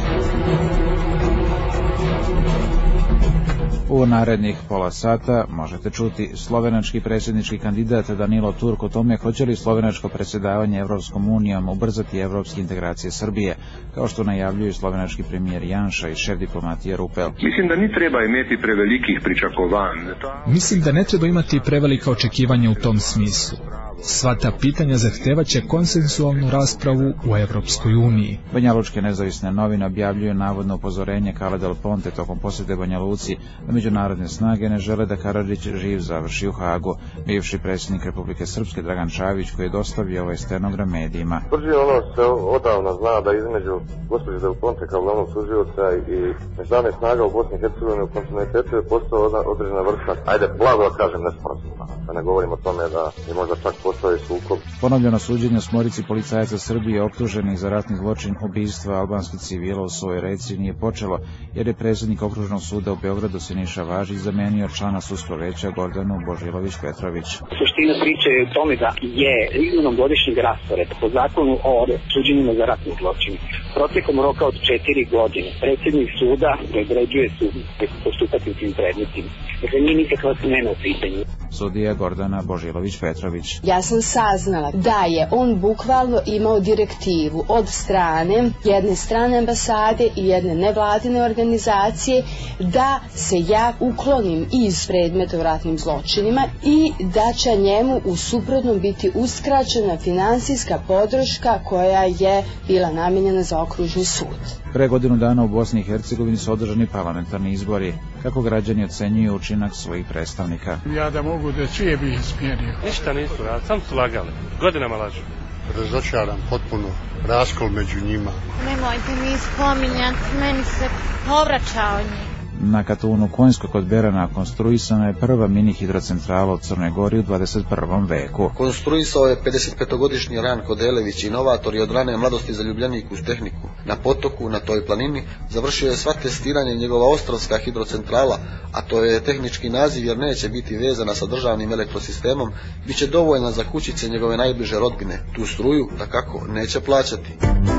U narednih pola sata možete čuti slovenački predsjednički kandidat Danilo Turk o tome hoće li slovenačko predsjedavanje Evropskom unijom ubrzati evropske integracije Srbije, kao što najavljuju slovenački premijer Janša i šef diplomatije Rupel. Mislim da ni treba imeti prevelikih pričakovanj. Mislim da ne treba imati prevelika očekivanja u tom smislu. Sva ta pitanja zahtevaće konsensualnu raspravu u Evropskoj uniji. Banjalučke nezavisne novine objavljuju navodno upozorenje Kale del Ponte tokom posjete Banja Luci da međunarodne snage ne žele da Karadžić živ završi u Hagu. Bivši predsjednik Republike Srpske Dragan Čavić, koji je dostavio ovaj stenogram medijima. Tvrđi ono se odavno zna da između gospođe del Ponte kao glavnog tužioca i međunarodnih snaga u Bosni i Hercegovini u kontinuitetu je postao određena vrsta, ajde blago da kažem, nesporazuma. Da ne govorim o tome da je možda čak Ponovljeno suđenje osmorici policajaca Srbije optuženih za ratni zločin ubistva albanskih civila u svojoj Reci nije počelo, jer je predsjednik okružnog suda u Beogradu Siniša Važić zamenio člana sudskog veća Gordanu Božilović-Petrović. Suština priče je u tome da je izmenom godišnjeg rasporeda po zakonu o suđenjima za ratni zločin protekom roka od četiri godine predsjednik suda određuje sud postupati u tim predmetima. Dakle, nije nikakva smena u pitanju. Sudija Gordana Božilović-Petrović. Ja sam saznala da je on bukvalno imao direktivu od strane jedne strane ambasade i jedne nevladine organizacije da se ja uklonim iz predmeta o ratnim zločinima i da će njemu u suprotnom biti uskraćena finansijska podrška koja je bila namijenjena za okružni sud. Pre godinu dana u Bosni i Hercegovini su održani parlamentarni izbori. Kako građani ocenjuju učinak svojih predstavnika? Ja da mogu da čije bi ih smijenio. Ništa nisu radili, sam su lagali. Godinama lažu. Razočaran potpuno, raskol među njima. Nemojte mi spominjati, meni se povraćao njih. Na Katunu Konjsko kod Berana konstruisana je prva mini hidrocentrala u Crnoj Gori u dvadeset prvom veku. Konstruisao je pedesetpetogodišnji Ranko Delević, inovator i od rane mladosti zaljubljenik uz tehniku. Na potoku, na toj planini, završio je sva testiranje njegova ostrovska hidrocentrala, a to je tehnički naziv jer neće biti vezana sa državnim elektrosistemom, bit će dovoljna za kućice njegove najbliže rodbine. Tu struju, da kako, neće plaćati.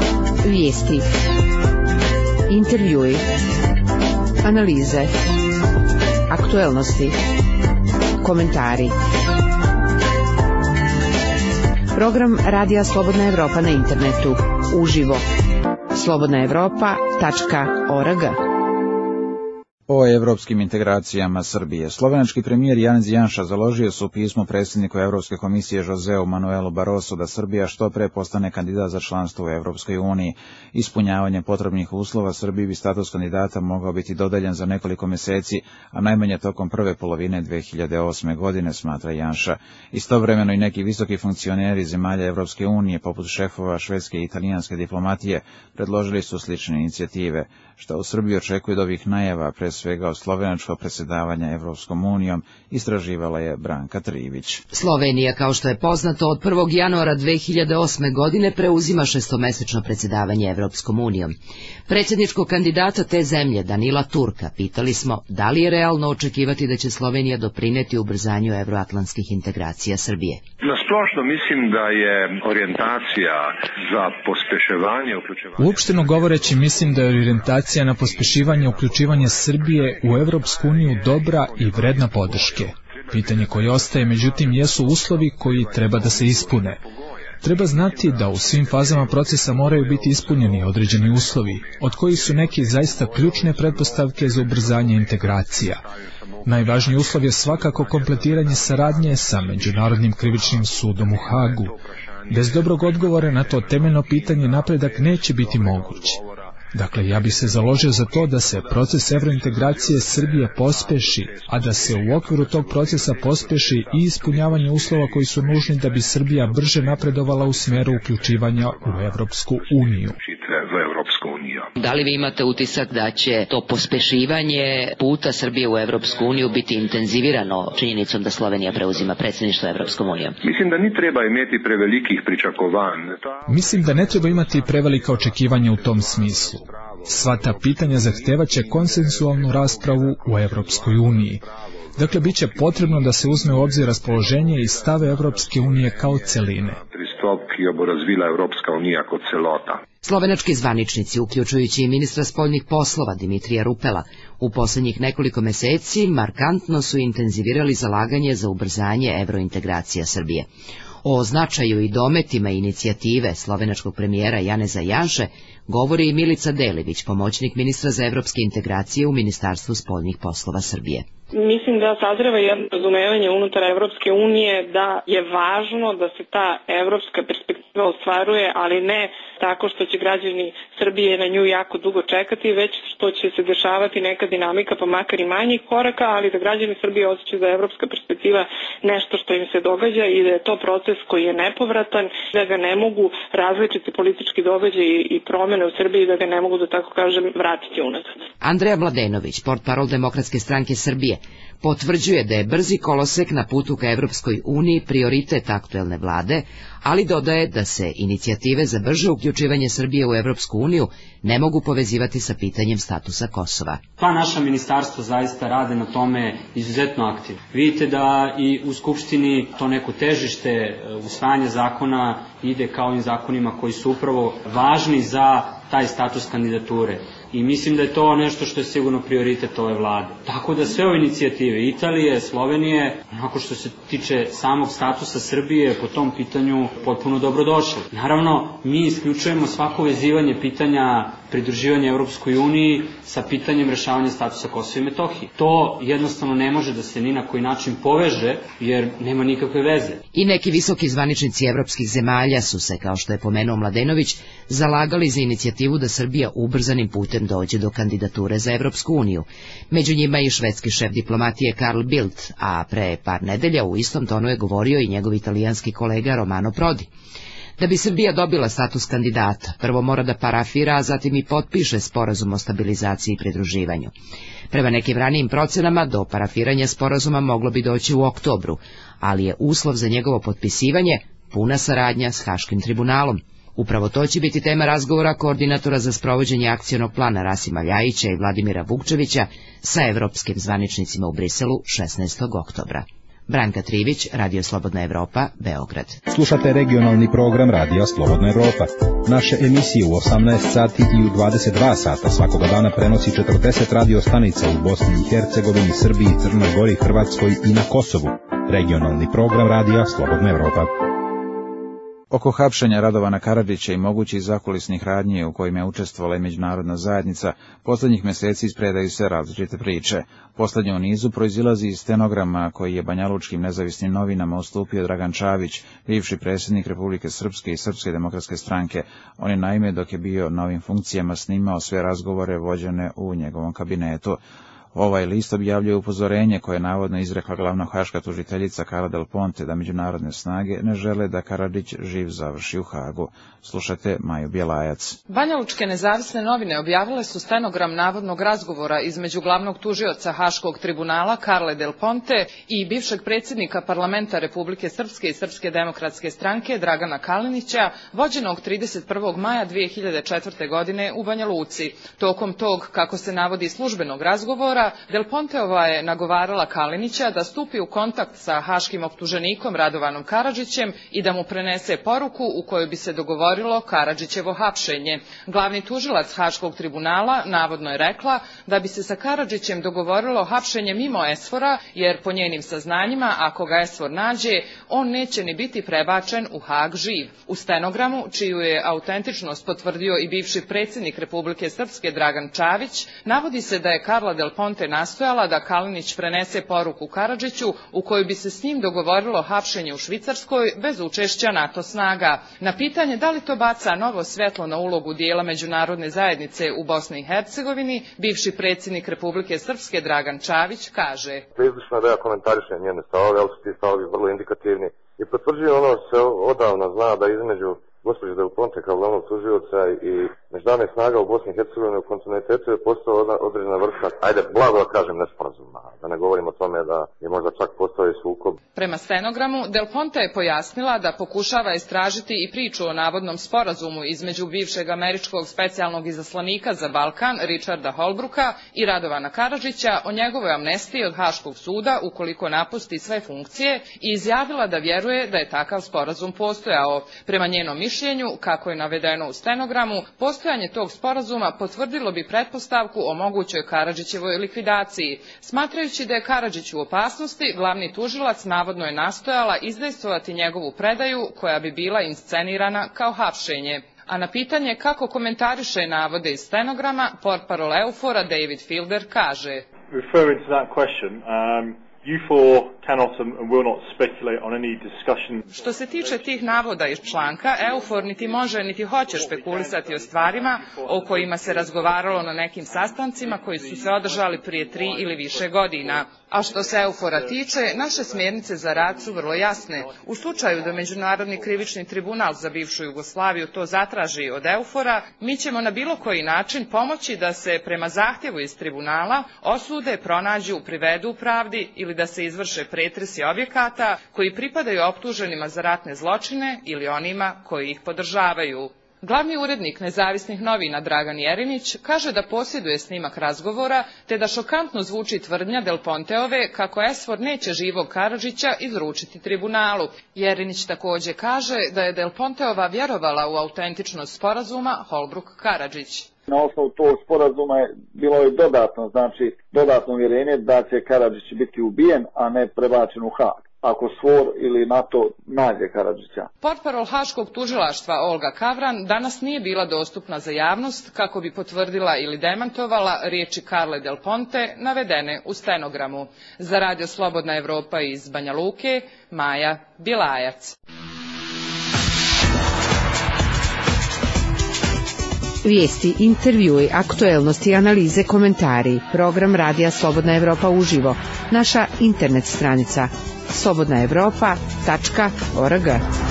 Vijesti. Intervjui. Analize, aktuelnosti, komentari. Program Radija Slobodna Evropa na internetu, uživo. slobodna evropa tačka org. O evropskim integracijama Srbije. Slovenački premijer Janez Janša založio se u pismu predsjedniku Evropske komisije Joseu Manuelu Barrosu da Srbija što pre postane kandidat za članstvo u Evropskoj uniji. Ispunjavanjem potrebnih uslova Srbiji bi status kandidata mogao biti dodaljen za nekoliko mjeseci, a najmanje tokom prve polovine dve hiljade osme. godine, smatra Janša. Istovremeno i neki visoki funkcioneri zemalja Evropske unije, poput šefova švedske i italijanske diplomatije, predložili su slične inicijative. Šta u Srbiji očekuje od ovih najava, pre svega od slovenačkog predsjedavanja Evropskom unijom, istraživala je Branka Trivić. Slovenija, kao što je poznato, od prvog januara dve hiljade osme. godine preuzima šestomesečno predsjedavanje Evropskom unijom. Predsjedničkog kandidata te zemlje, Danila Turka, pitali smo da li je realno očekivati da će Slovenija doprineti ubrzanju evroatlantskih integracija Srbije. Na splošno mislim da je orijentacija za pospeševanje uključivanja... Uopšteno govoreći, mislim da je orijentacija na pospešivanje uključivanja Srbije u Evropsku uniju dobra i vredna podrške. Pitanje koje ostaje, međutim, jesu uslovi koji treba da se ispune. Treba znati da u svim fazama procesa moraju biti ispunjeni određeni uslovi, od kojih su neki zaista ključne pretpostavke za ubrzanje integracija. Najvažniji uslov je svakako kompletiranje saradnje sa Međunarodnim krivičnim sudom u Hagu. Bez dobrog odgovora na to temeljno pitanje napredak neće biti moguć. Dakle, ja bih se založio za to da se proces evrointegracije Srbije pospeši, a da se u okviru tog procesa pospeši i ispunjavanje uslova koji su nužni da bi Srbija brže napredovala u smjeru uključivanja u Evropsku uniju. Da li vi imate utisak da će to pospešivanje puta Srbije u Evropsku uniju biti intenzivirano činjenicom da Slovenija preuzima predsjedništvo Evropskom unijom? Mislim da ni treba imeti prevelikih pričakovanj. Mislim da ne treba imati prevelika očekivanja u tom smislu. Sva ta pitanja zahtevaće konsensualnu raspravu u Evropskoj uniji. Dakle, bit će potrebno da se uzme u obzir raspoloženje i stave Evropske unije kao celine. pristop, ki jo bo razvila Evropska unija kot celota. Slovenački zvaničnici, uključujući i ministra spoljnih poslova Dimitrija Rupela, u posljednjih nekoliko meseci markantno su intenzivirali zalaganje za ubrzanje evrointegracija Srbije. O značaju i dometima inicijative slovenačkog premijera Janeza Janše govori i Milica Delević, pomoćnik ministra za evropske integracije u Ministarstvu spoljnih poslova Srbije. Mislim da sazreva jedno razumevanje unutar Evropske unije da je važno da se ta evropska perspektiva ostvaruje, ali ne tako što će građani Srbije na nju jako dugo čekati, već što će se dešavati neka dinamika, pa makar i manjih koraka, ali da građani Srbije osjećaju da je evropska perspektiva nešto što im se događa i da je to proces koji je nepovratan, da ga ne mogu različiti politički događaji i promjene u Srbiji, da ga ne mogu, da tako kažem, vratiti unazad. Andreja Mladenović, portparol Demokratske stranke Srbije, potvrđuje da je brzi kolosek na putu ka Evropskoj uniji prioritet aktuelne vlade, ali dodaje da se inicijative za brže uključivanje Srbije u Evropsku uniju ne mogu povezivati sa pitanjem statusa Kosova. Pa naša ministarstva zaista rade na tome izuzetno aktivno. Vidite da i u Skupštini to neko težište usvajanja zakona ide kao i zakonima koji su upravo važni za taj status kandidature. I mislim da je to nešto što je sigurno prioritet ove vlade. Tako da sve ove inicijative Italije, Slovenije, onako što se tiče samog statusa Srbije, po tom pitanju potpuno dobrodošli. Naravno, mi isključujemo svako vezivanje pitanja pridruživanja Evropskoj uniji sa pitanjem rešavanja statusa Kosova i Metohije. To jednostavno ne može da se ni na koji način poveže, jer nema nikakve veze. I neki visoki zvaničnici evropskih zemalja su se, kao što je pomenuo Mladenović, zalagali za inicijativu da Srbija ubrzanim putem dođe do kandidature za Evropsku uniju. Među njima i švedski šef diplomatije Carl Bildt, a pre par nedelja u istom tonu je govorio i njegov italijanski kolega Romano Prodi. Da bi Srbija dobila status kandidata, prvo mora da parafira, a zatim i potpiše sporazum o stabilizaciji i pridruživanju. Prema nekim ranijim procenama, do parafiranja sporazuma moglo bi doći u oktobru, ali je uslov za njegovo potpisivanje puna saradnja s Haškim tribunalom. Upravo to će biti tema razgovora koordinatora za sprovođenje akcionog plana Rasima Ljajića i Vladimira Vukčevića sa evropskim zvaničnicima u Briselu šesnaestog oktobra. Branka Trivić, Radio Slobodna Evropa, Beograd. Slušate regionalni program Radija Slobodna Evropa. Naše emisije u osamnaest sati i u dvadeset dva sata svakoga dana prenosi četrdeset radio stanica u Bosni i Hercegovini, Srbiji, Crnoj Gori, Hrvatskoj i na Kosovu. Regionalni program Radija Slobodna Evropa. Oko hapšenja Radovana Karadžića i mogućih zakulisnih radnji u kojima je učestvovala i međunarodna zajednica, posljednjih mjeseci ispredaju se različite priče. Poslednje u nizu proizilazi iz stenograma koji je banjalučkim nezavisnim novinama ustupio Dragan Čavić, bivši predsjednik Republike Srpske i Srpske demokratske stranke. On je naime, dok je bio na ovim funkcijama, snimao sve razgovore vođene u njegovom kabinetu. Ovaj list objavljuje upozorenje koje je navodno izrekla glavna haška tužiteljica Carla Del Ponte da međunarodne snage ne žele da Karadžić živ završi u Hagu. Slušate Maju Bjelajac. Banjalučke nezavisne novine objavile su stenogram navodnog razgovora između glavnog tužioca Haškog tribunala Carle Del Ponte i bivšeg predsjednika parlamenta Republike Srpske i Srpske demokratske stranke Dragana Kalinića, vođenog trideset prvog maja dve hiljade četvrte. godine u Banja Luci. Tokom tog, kako se navodi, službenog razgovora, Del Ponteova je nagovarala Kalinića da stupi u kontakt sa haškim optuženikom Radovanom Karadžićem i da mu prenese poruku u kojoj bi se dogovorilo Karadžićevo hapšenje. Glavni tužilac Haškog tribunala navodno je rekla da bi se sa Karadžićem dogovorilo hapšenje mimo Esfora, jer po njenim saznanjima, ako ga Esfor nađe, on neće ni biti prebačen u Hag živ. U stenogramu, čiju je autentičnost potvrdio i bivši predsjednik Republike Srpske Dragan Čavić, navodi se da je Carla Del Ponte nastojala da Kalinić prenese poruku Karadžiću u kojoj bi se s njim dogovorilo hapšenje u Švicarskoj bez učešća NATO snaga. Na pitanje da li to baca novo svetlo na ulogu dijela međunarodne zajednice u Bosni i Hercegovini, bivši predsjednik Republike Srpske Dragan Čavić kaže: Izlično je da ja komentarišem njene stavove, ali su ti stavovi vrlo indikativni i potvrđuju ono što se odavno zna da između gospođe Del Ponte kao glavnog tužioca i međunarodnih snaga u Bosni i Hercegovini u kontinuitetu je postao određena vrsta, ajde, blago da kažem, nesporazuma, da ne govorim o tome da je možda čak postao i sukob. Prema stenogramu, Del Ponte je pojasnila da pokušava istražiti i priču o navodnom sporazumu između bivšeg američkog specijalnog izaslanika za Balkan, Richarda Holbrooka, i Radovana Karadžića o njegovoj amnestiji od Haškog suda ukoliko napusti sve funkcije i izjavila da vjeruje da je takav sporazum postojao. Prema njenom mišljenju, kako je navedeno u stenogramu, postojanje tog sporazuma potvrdilo bi pretpostavku o mogućoj Karadžićevoj likvidaciji. Smatrajući da je Karadžić u opasnosti, glavni tužilac navodno je nastojala izdejstvovati njegovu predaju koja bi bila inscenirana kao hapšenje. A na pitanje kako komentariše navode iz stenograma, portparol Eufora David Fielder kaže: Referring to that question, um... U four cannot and will not speculate on any discussion. Što se tiče tih navoda iz članka, EUFOR niti može niti hoće špekulisati o stvarima o kojima se razgovaralo na nekim sastancima koji su se održali prije tri ili više godina. A što se EUFOR-a tiče, naše smjernice za rad su vrlo jasne. U slučaju da Međunarodni krivični tribunal za bivšu Jugoslaviju to zatraži od EUFOR-a, mi ćemo na bilo koji način pomoći da se prema zahtjevu iz tribunala osude, pronađu, privedu u pravdi ili da se izvrše pretresi objekata koji pripadaju optuženima za ratne zločine ili onima koji ih podržavaju. Glavni urednik nezavisnih novina Dragan Jerinić kaže da posjeduje snimak razgovora, te da šokantno zvuči tvrdnja Del Ponteove kako ESFOR neće živog Karadžića izručiti tribunalu. Jerinić također kaže da je Del Ponteova vjerovala u autentičnost sporazuma Holbrooke-Karadžić. Na osnovu tog sporazuma je bilo je dodatno, znači dodatno uvjerenje da će Karadžić biti ubijen, a ne prebačen u Haag, ako SFOR ili NATO nađe Karadžića. Portparol Haškog tužilaštva Olga Kavran danas nije bila dostupna za javnost kako bi potvrdila ili demantovala riječi Carle Del Ponte navedene u stenogramu. Za Radio Slobodna Evropa iz Banja Luke, Maja Bilajac. Vijesti, intervjui, aktuelnosti, analize, komentari. Program Radija Slobodna Evropa uživo. Naša internet stranica slobodna evropa tačka org.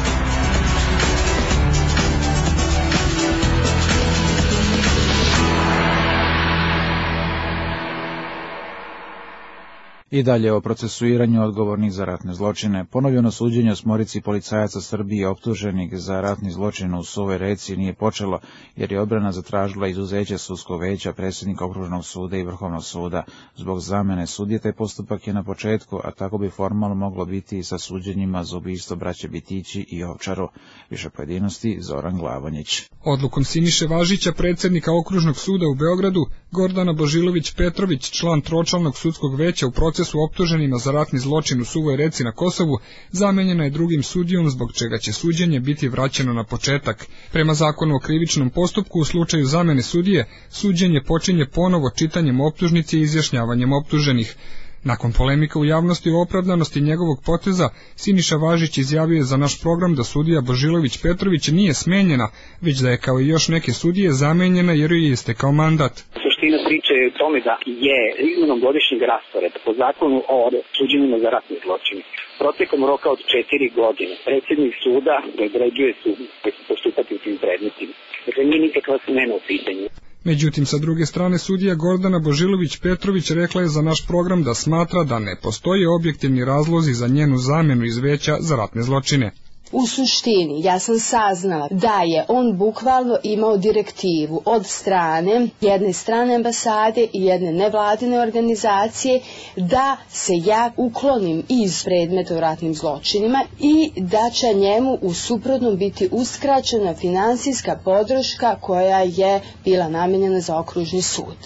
I dalje o procesuiranju odgovornih za ratne zločine. Ponovljeno suđenje osmorici policajaca Srbije optuženih za ratni zločin u Suvoj Reci nije počelo, jer je odbrana zatražila izuzeće sudskog veća, predsjednika Okružnog suda i Vrhovnog suda. Zbog zamene sudije taj postupak je na početku, a tako bi formalno moglo biti i sa suđenjima za ubistvo braće Bitići i Ovčaru. Više pojedinosti Zoran Glavanjić. Odlukom Siniše Važića, predsjednika Okružnog suda u Beogradu, Gordana Božilović-Petrović, član tročlanog sudskog veća u procesu optuženima za ratni zločin u Suvoj Reci na Kosovu, zamenjena je drugim sudijom, zbog čega će suđenje biti vraćeno na početak. Prema zakonu o krivičnom postupku, u slučaju zamene sudije, suđenje počinje ponovo čitanjem optužnice i izjašnjavanjem optuženih. Nakon polemika u javnosti o opravdanosti njegovog poteza, Siniša Važić izjavio je za naš program da sudija Božilović-Petrović nije smenjena, već da je kao i još neke sudije zamenjena jer joj je istekao mandat. Suština priče je u tome da je izmenom godišnjeg rasporeda po zakonu o suđenjima za ratne zločine protekom roka od četiri godine predsjednik suda određuje sud koji će postupati u tim predmetima. Dakle, nije nikakva smena u pitanju. Međutim, sa druge strane, sudija Gordana Božilović-Petrović rekla je za naš program da smatra da ne postoje objektivni razlozi za njenu zamjenu iz veća za ratne zločine. U suštini, ja sam saznala da je on bukvalno imao direktivu od strane jedne strane ambasade i jedne nevladine organizacije da se ja uklonim iz predmeta o ratnim zločinima i da će njemu u suprotnom biti uskraćena finansijska podrška koja je bila namijenjena za okružni sud.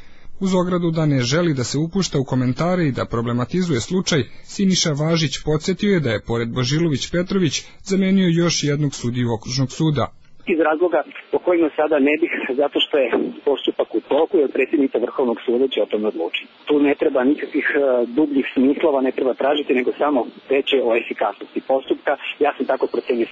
Uz ogradu da ne želi da se upušta u komentare i da problematizuje slučaj, Siniša Važić podsjetio je da je pored Božilović-Petrović zamenio još jednog sudiju Okružnog suda. Iz razloga po kojima sada ne bih, zato što je postupak u toku i od predsjednika Vrhovnog suda će o tome odlučiti. Tu ne treba nikakvih dubljih smislova, ne treba tražiti, nego samo reći o efikasnosti postupka. Ja sam tako procenio.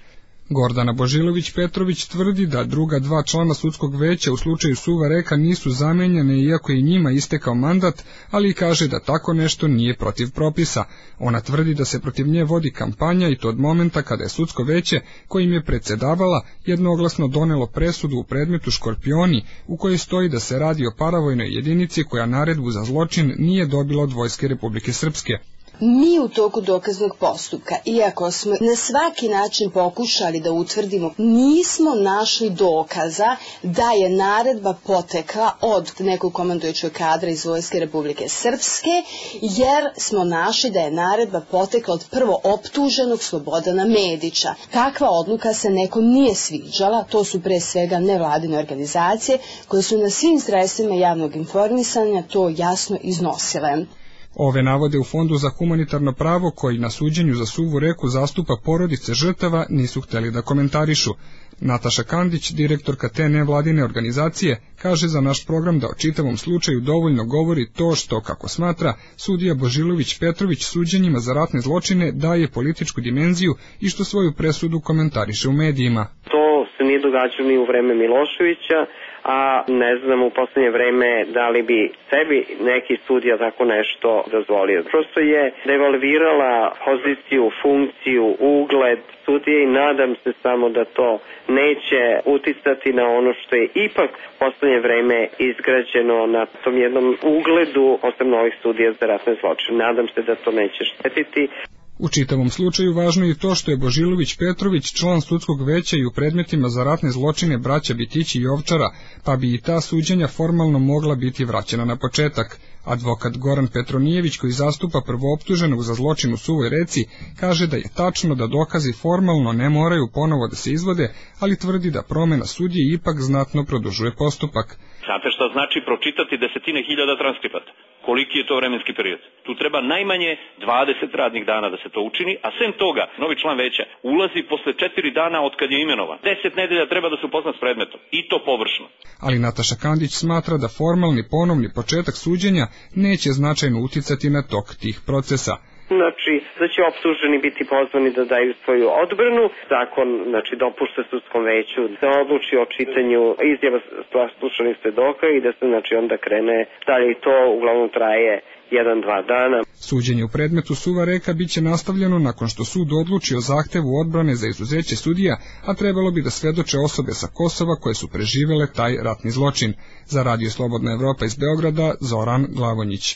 Gordana Božilović-Petrović tvrdi da druga dva člana sudskog veća u slučaju Suva Reka nisu zamenjene iako je njima istekao mandat, ali kaže da tako nešto nije protiv propisa. Ona tvrdi da se protiv nje vodi kampanja i to od momenta kada je sudsko veće, kojim je predsedavala, jednoglasno donelo presudu u predmetu Škorpioni, u kojoj stoji da se radi o paravojnoj jedinici koja naredbu za zločin nije dobila od Vojske Republike Srpske. Mi u toku dokaznog postupka, iako smo na svaki način pokušali da utvrdimo, nismo našli dokaza da je naredba potekla od nekog komandujućeg kadra iz Vojske Republike Srpske, jer smo našli da je naredba potekla od prvo optuženog Slobodana Medića. Takva odluka se nekom nije sviđala, to su pre svega nevladine organizacije koje su na svim sredstvima javnog informisanja to jasno iznosile. Ove navode u Fondu za humanitarno pravo, koji na suđenju za Suvu Reku zastupa porodice žrtava, nisu hteli da komentarišu. Nataša Kandić, direktorka te nevladine organizacije, kaže za naš program da o čitavom slučaju dovoljno govori to što, kako smatra, sudija Božilović-Petrović suđenjima za ratne zločine daje političku dimenziju i što svoju presudu komentariše u medijima. To se nije događalo ni u vreme Miloševića, a ne znam u poslednje vreme da li bi sebi neki sudija tako nešto dozvolio. Prosto je devalvirala poziciju, funkciju, ugled sudije i nadam se samo da to neće uticati na ono što je ipak u poslednje vreme izgrađeno na tom jednom ugledu osam novih sudija za ratne zločine. Nadam se da to neće štetiti. U čitavom slučaju važno je to što je Božilović-Petrović član sudskog veća i u predmetima za ratne zločine braća Bitići i Ovčara, pa bi i ta suđenja formalno mogla biti vraćena na početak. Advokat Goran Petronijević, koji zastupa prvooptuženog za zločin u Suvoj Reci, kaže da je tačno da dokazi formalno ne moraju ponovo da se izvode, ali tvrdi da promena sudije ipak znatno produžuje postupak. Znate šta znači pročitati desetine hiljada transkripata? Koliki je to vremenski period? Tu treba najmanje dvadeset radnih dana da se to učini, a sem toga, novi član veća ulazi posle četiri dana od kad je imenovan. Deset nedelja treba da se upozna s predmetom, i to površno. Ali Nataša Kandić smatra da formalni ponovni početak suđenja neće značajno uticati na tok tih procesa. Znači, da će optuženi biti pozvani da daju svoju odbranu. Zakon, znači, dopušta sudskom veću da odluči o čitanju izjava slušanih svedoka i da se, znači, onda krene dalje i to uglavnom traje jedan, dva dana. Suđenje u predmetu Suva Reka biće nastavljeno nakon što sud odluči o zahtevu odbrane za izuzeće sudija, a trebalo bi da svedoče osobe sa Kosova koje su preživele taj ratni zločin. Za Radio Slobodna Evropa iz Beograda, Zoran Glavonjić.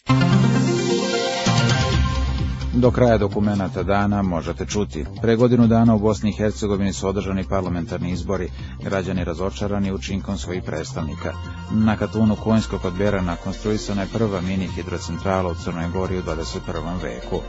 Do kraja dokumenata dana možete čuti. Pre godinu dana u Bosni i Hercegovini su održani parlamentarni izbori, građani razočarani učinkom svojih predstavnika. Na Katunu Konjskog kod Berana konstruisana je prva mini hidrocentrala u Crnoj Gori u dvadeset prvom veku.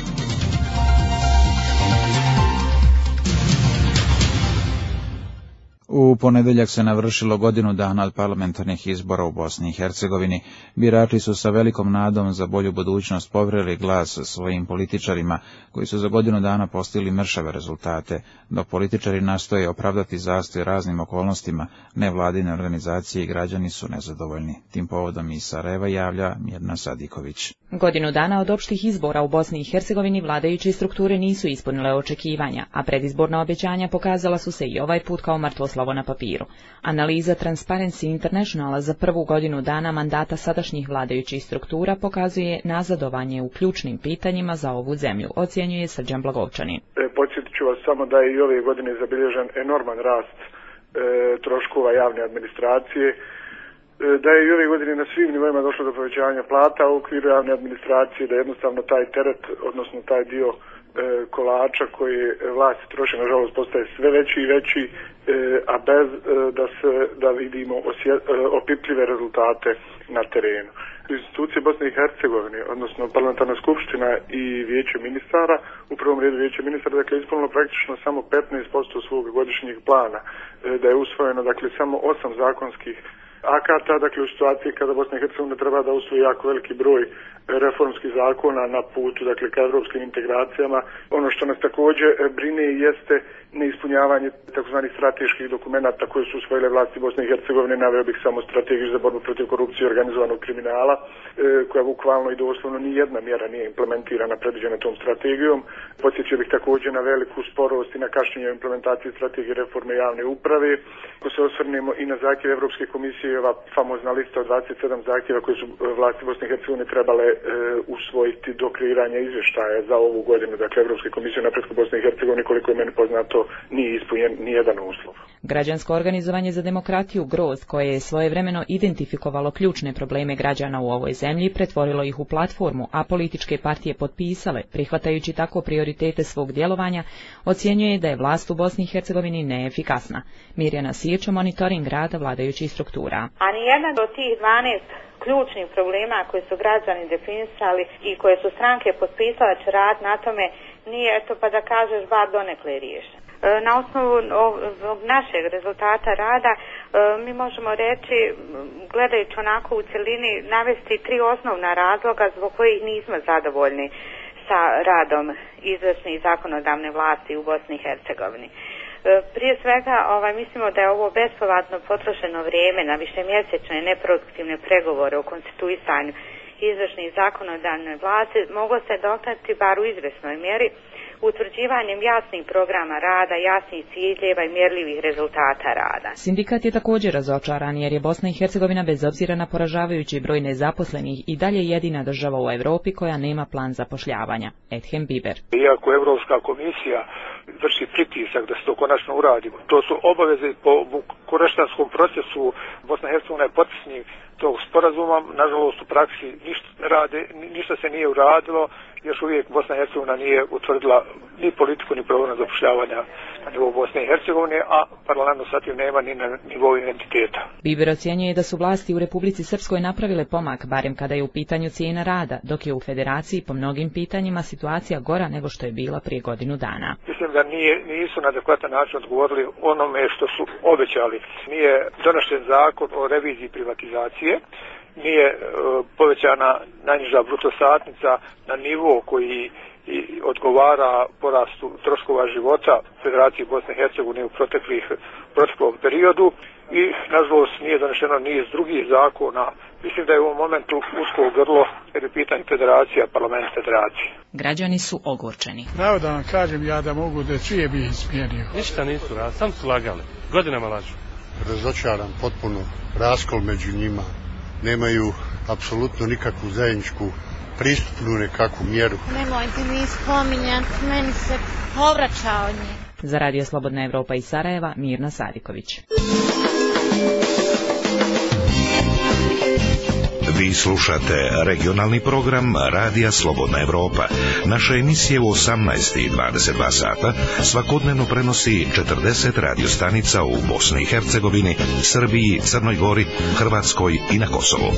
U ponedeljak se navršilo godinu dana od parlamentarnih izbora u Bosni i Hercegovini. Birači su sa velikom nadom za bolju budućnost poverili glas svojim političarima, koji su za godinu dana postigli mršave rezultate, dok političari nastoje opravdati zastoj raznim okolnostima, nevladine organizacije i građani su nezadovoljni. Tim povodom iz Sarajeva javlja Mirna Sadiković. Godinu dana od opštih izbora u Bosni i Hercegovini vladajuće strukture nisu ispunile očekivanja, a predizborna obećanja pokazala su se i ovaj put kao mrtvo slovo na papiru. Analiza Transparency Internationala za prvu godinu dana mandata sadašnjih vladajućih struktura pokazuje nazadovanje u ključnim pitanjima za ovu zemlju, ocjenjuje Srđan Blagovčanin. Podsjetit ću vas samo da je i ove godine zabilježen enorman rast e, troškova javne administracije, da je i ove godine na svim nivoima došlo do povećanja plata u okviru javne administracije, da jednostavno taj teret, odnosno taj dio e, kolača koji vlasti troše, nažalost, postaje sve veći i veći, e, a bez e, da se da vidimo osje, e, opipljive rezultate na terenu. Institucije Bosne i Hercegovine, odnosno parlamentarna skupština i vijeće ministara, u prvom redu vijeće ministara, dakle, ispunilo praktično samo petnaest posto svog godišnjeg plana, e, da je usvojeno, dakle, samo osam zakonskih akata, dakle u situaciji kada Bosna i Hercegovina treba da usvoji jako veliki broj reformskih zakona na putu, dakle, ka evropskim integracijama. Ono što nas također brine jeste neispunjavanje takozvanih strateških dokumenata koje su usvojile vlasti Bosne i Hercegovine. Naveo bih samo strategiju za borbu protiv korupcije i organizovanog kriminala, e, koja bukvalno i doslovno ni jedna mjera nije implementirana predviđena tom strategijom. Podsjećao bih također na veliku sporost i na kašnjenje implementacije strategije reforme javne uprave. Ako se osvrnemo i na zahtjev Evropske komisije, ova famozna lista od dvadeset sedam zahtjeva koje su vlasti Bosne i Hercegovine trebale e, usvojiti do kreiranja izvještaja za ovu godinu. Dakle, Evropske komisije na napretku Bosne i Hercegovine, koliko je meni poznato, nije ispunjen nijedan uslov. Građansko organizovanje za demokratiju Grozd, koje je svojevremeno identifikovalo ključne probleme građana u ovoj zemlji, pretvorilo ih u platformu, a političke partije potpisale, prihvatajući tako prioritete svog djelovanja, ocjenjuje da je vlast u Bosni i Hercegovini neefikasna. Mirjana Sirča, monitoring rada vladajućih struktura. A nijedan od tih dvanaest ključnih problema koje su građani definisali i koje su stranke potpisale će rad na tome nije, eto pa da kažeš, bar donekle riješen. Na osnovu ovog našeg rezultata rada mi možemo reći, gledajući onako u cjelini, navesti tri osnovna razloga zbog kojih nismo zadovoljni sa radom izvršne i zakonodavne vlasti u Bosni i Hercegovini. Prije svega ovaj, mislimo da je ovo bespovratno potrošeno vrijeme na višemjesečne neproduktivne pregovore o konstituisanju izvršne i zakonodavne vlasti moglo se doknati bar u izvjesnoj mjeri utvrđivanjem jasnih programa rada, jasnih ciljeva i mjerljivih rezultata rada. Sindikat je također razočaran jer je Bosna i Hercegovina bez obzira na poražavajući broj nezaposlenih i dalje jedina država u Europi koja nema plan zapošljavanja. Edhem Biber. Iako Evropska komisija vrši pritisak da se to konačno uradi, to su obaveze po kureštanskom procesu. Bosna i Hercegovina je potpisnik tog sporazuma, nažalost u praksi ništa ne rade, ništa se nije uradilo, još uvijek Bosna i Hercegovina nije utvrdila ni politiku ni program zapošljavanja na nivou Bosne i Hercegovine, a paralelno sa tim nema ni na nivou identiteta. Biber ocjenjuje da su vlasti u Republici Srpskoj napravile pomak, barem kada je u pitanju cijena rada, dok je u Federaciji po mnogim pitanjima situacija gora nego što je bila prije godinu dana. Mislim da nije, nisu na adekvatan način odgovorili onome što su obećali. Nije donošen zakon o reviziji privatizacije, nije e, povećana najniža bruto satnica na nivo koji i odgovara porastu troškova života Federacije Bosne i Hercegovine u proteklih, proteklom periodu i nažalost nije donešeno niz drugih zakona. Mislim da je u ovom momentu usko grlo jer je pitanje federacija, parlament federacije. Građani su ogorčeni. Pravo da vam kažem ja da mogu da čije bi izmijenio. Ništa nisu radili, sam su lagali. Godinama lažu. Razočaran potpuno raskol među njima. Nemaju apsolutno nikakvu zajedničku pristupnu nekakvu mjeru. Nemojte mi spominjati, meni se povraća od nje. Za Radio Slobodna Evropa iz Sarajeva, Mirna Sadiković. Vi slušate regionalni program Radija Slobodna Evropa. Naše emisije u osamnaest i dvadeset dva sata svakodnevno prenosi četrdeset radiostanica u Bosni i Hercegovini, Srbiji, Crnoj Gori, Hrvatskoj i na Kosovu.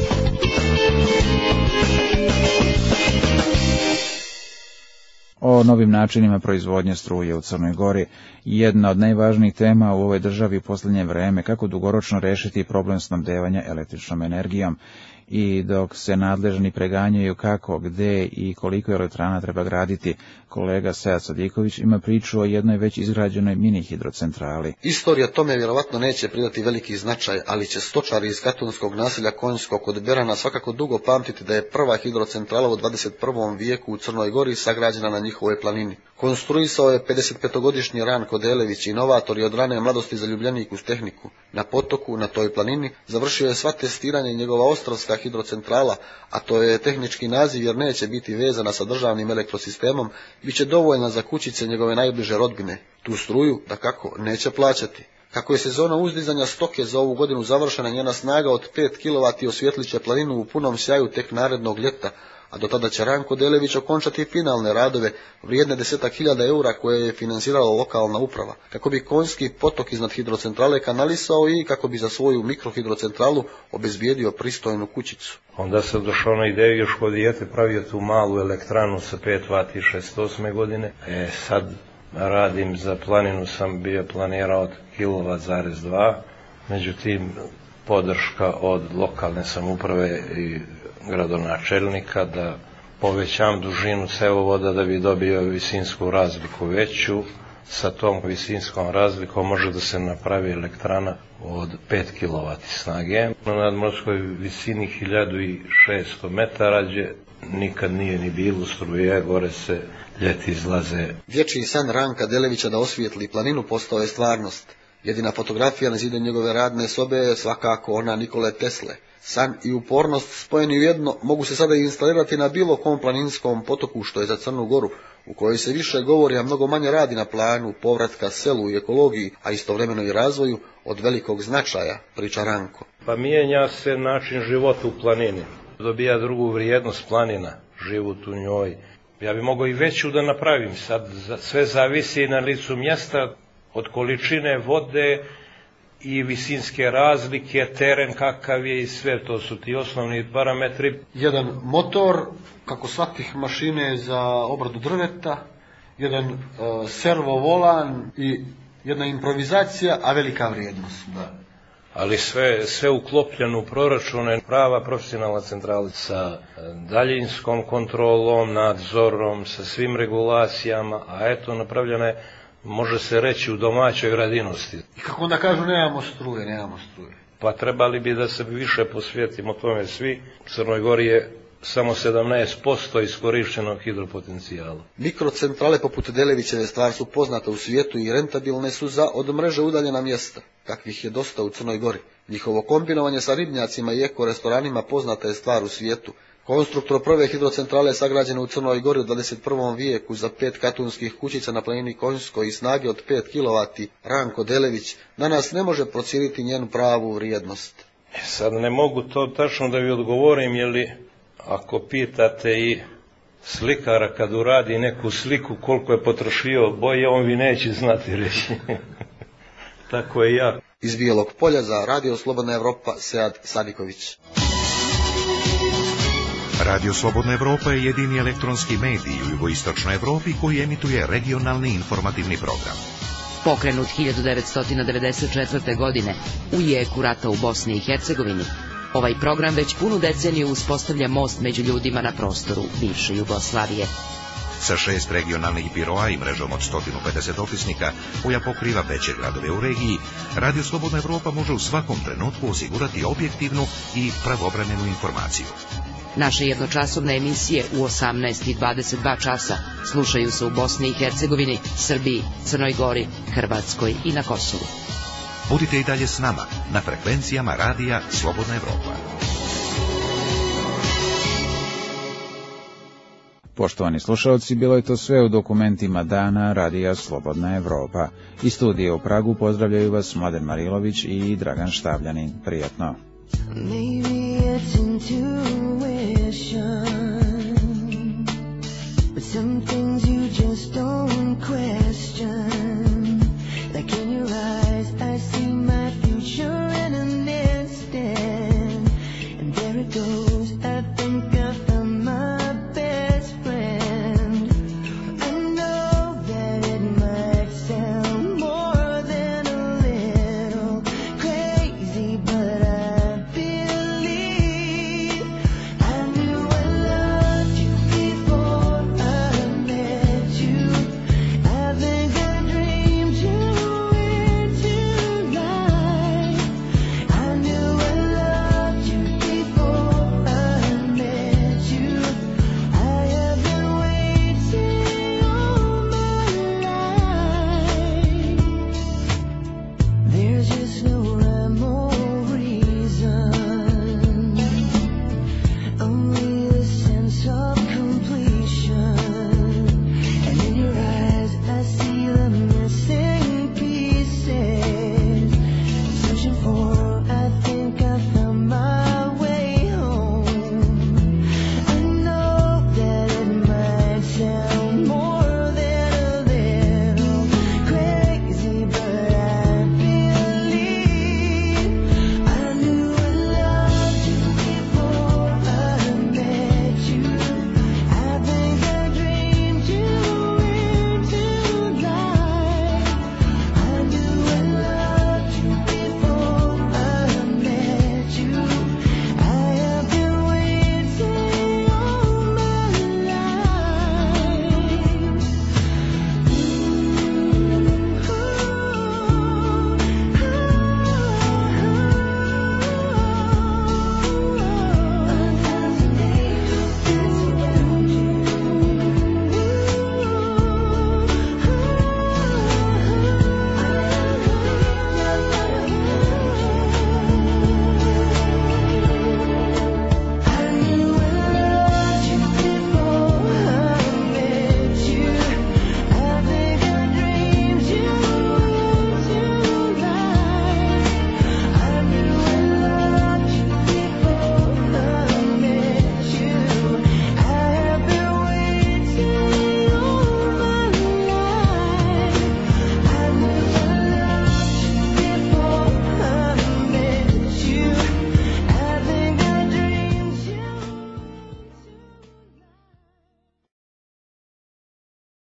O novim načinima proizvodnje struje u Crnoj Gori, jedna od najvažnijih tema u ovoj državi u posljednje vreme, kako dugoročno rešiti problem snabdevanja električnom energijom. I dok se nadležni preganjaju kako, gde i koliko elektrana treba graditi, kolega Sead Sadiković ima priču o jednoj već izgrađenoj mini hidrocentrali. Istorija tome vjerovatno neće pridati veliki značaj, ali će stočari iz katonskog naselja Konjsko kod Berana svakako dugo pamtiti da je prva hidrocentrala u dvadeset prvom vijeku u Crnoj Gori sagrađena na njihovoj planini. Konstruisao je pedesetpetogodišnji Ranko Delević, inovator i od rane mladosti zaljubljenik uz tehniku. Na potoku, na toj planini, završio je sva testiranja njegova ostrovska hidrocentrala, a to je tehnički naziv jer neće biti vezana sa državnim elektrosistemom, bit će dovoljna za kućice njegove najbliže rodbine. Tu struju, dakako, neće plaćati. Kako je sezona uzdizanja stoke za ovu godinu završena, njena snaga od pet kilovata osvjetlit će planinu u punom sjaju tek narednog ljeta, a do tada će Ranko Delević okončati finalne radove vrijedne desetak hiljada eura koje je finansirala lokalna uprava, kako bi Konjski potok iznad hidrocentrale kanalisao i kako bi za svoju mikrohidrocentralu obezbijedio pristojnu kućicu. Onda se došao na ideju još kod dijete pravio tu malu elektranu sa pet vati šezdeset osme godine. E, sad radim za planinu, sam bio planirao kilovat zarez dva, međutim podrška od lokalne samouprave i gradonačelnika da povećam dužinu cevovoda da bi dobio visinsku razliku veću. Sa tom visinskom razlikom može da se napravi elektrana od pet kilovati snage. Na nadmorskoj visini hiljadu šesto metara gdje nikad nije ni bilo struje, gore se ljeti izlaze. Dječji san Ranka Delevića da osvijetli planinu postao je stvarnost. Jedina fotografija na zidu njegove radne sobe je svakako ona Nikole Tesle. San i upornost spojeni u jedno mogu se sada instalirati na bilo kom planinskom potoku što je za Crnu Goru, u kojoj se više govori, a mnogo manje radi na planu povratka selu i ekologiji, a istovremeno i razvoju od velikog značaja, priča Ranko. Pa mijenja se način života u planini. Dobija drugu vrijednost planina, život u njoj. Ja bi mogao i veću da napravim, sad sve zavisi na licu mjesta od količine vode i visinske razlike, teren kakav je i sve, to su ti osnovni parametri. Jedan motor, kako svakih mašine za obradu drveta, jedan uh, servo volan i jedna improvizacija, a velika vrijednost. Da. Ali sve, sve uklopljeno u proračune, prava profesionalna centrala sa daljinskom kontrolom, nadzorom, sa svim regulacijama, a eto napravljena je, može se reći, u domaćoj radinosti. I kako onda kažu, nemamo struje, nemamo struje. Pa trebali bi da se više posvetimo tome svi. U Crnoj Gori je samo sedamnaest posto iskorišćenog hidropotencijala. Mikrocentrale poput Delevićeve stvar su poznate u svijetu i rentabilne su za od mreže udaljena mjesta, kakvih je dosta u Crnoj Gori. Njihovo kombinovanje sa ribnjacima i ekorestoranima poznata je stvar u svijetu. Konstruktor prve hidrocentrale sagrađene u Crnoj Gori u dvadeset prvom vijeku za pet katunskih kućica na planini Konjskoj i snage od pet kilovati, Ranko Delević, danas ne može procijeniti njenu pravu vrijednost. Sad ne mogu to tačno da vi odgovorim, jer li ako pitate i slikara kad uradi neku sliku koliko je potrošio boje, on vi neće znati reći. Tako je ja. Iz Bijelog Polja za Radio Slobodna Evropa, Sead Sadiković. Radio Slobodna Evropa je jedini elektronski medij u jugoistočnoj Evropi koji emituje regionalni informativni program. Pokrenut hiljadu devetsto devedeset četvrte. godine u jeku rata u Bosni i Hercegovini, ovaj program već punu deceniju uspostavlja most među ljudima na prostoru bivše Jugoslavije. Sa šest regionalnih biroa i mrežom od sto pedeset opisnika koja pokriva veće gradove u regiji, Radio Slobodna Evropa može u svakom trenutku osigurati objektivnu i pravovremenu informaciju. Naše jednočasovne emisije u osamnaest i dvadeset dva časa slušaju se u Bosni i Hercegovini, Srbiji, Crnoj Gori, Hrvatskoj i na Kosovu. Budite i dalje s nama na frekvencijama Radija Slobodna Evropa. Poštovani slušalci, bilo je to sve u dokumentima dana Radija Slobodna Evropa. Iz studija u Pragu pozdravljaju vas Mladen Marilović i Dragan Štavljanin. Prijatno. Maybe it's intuition, but some things you just don't question. Like in your eyes, I see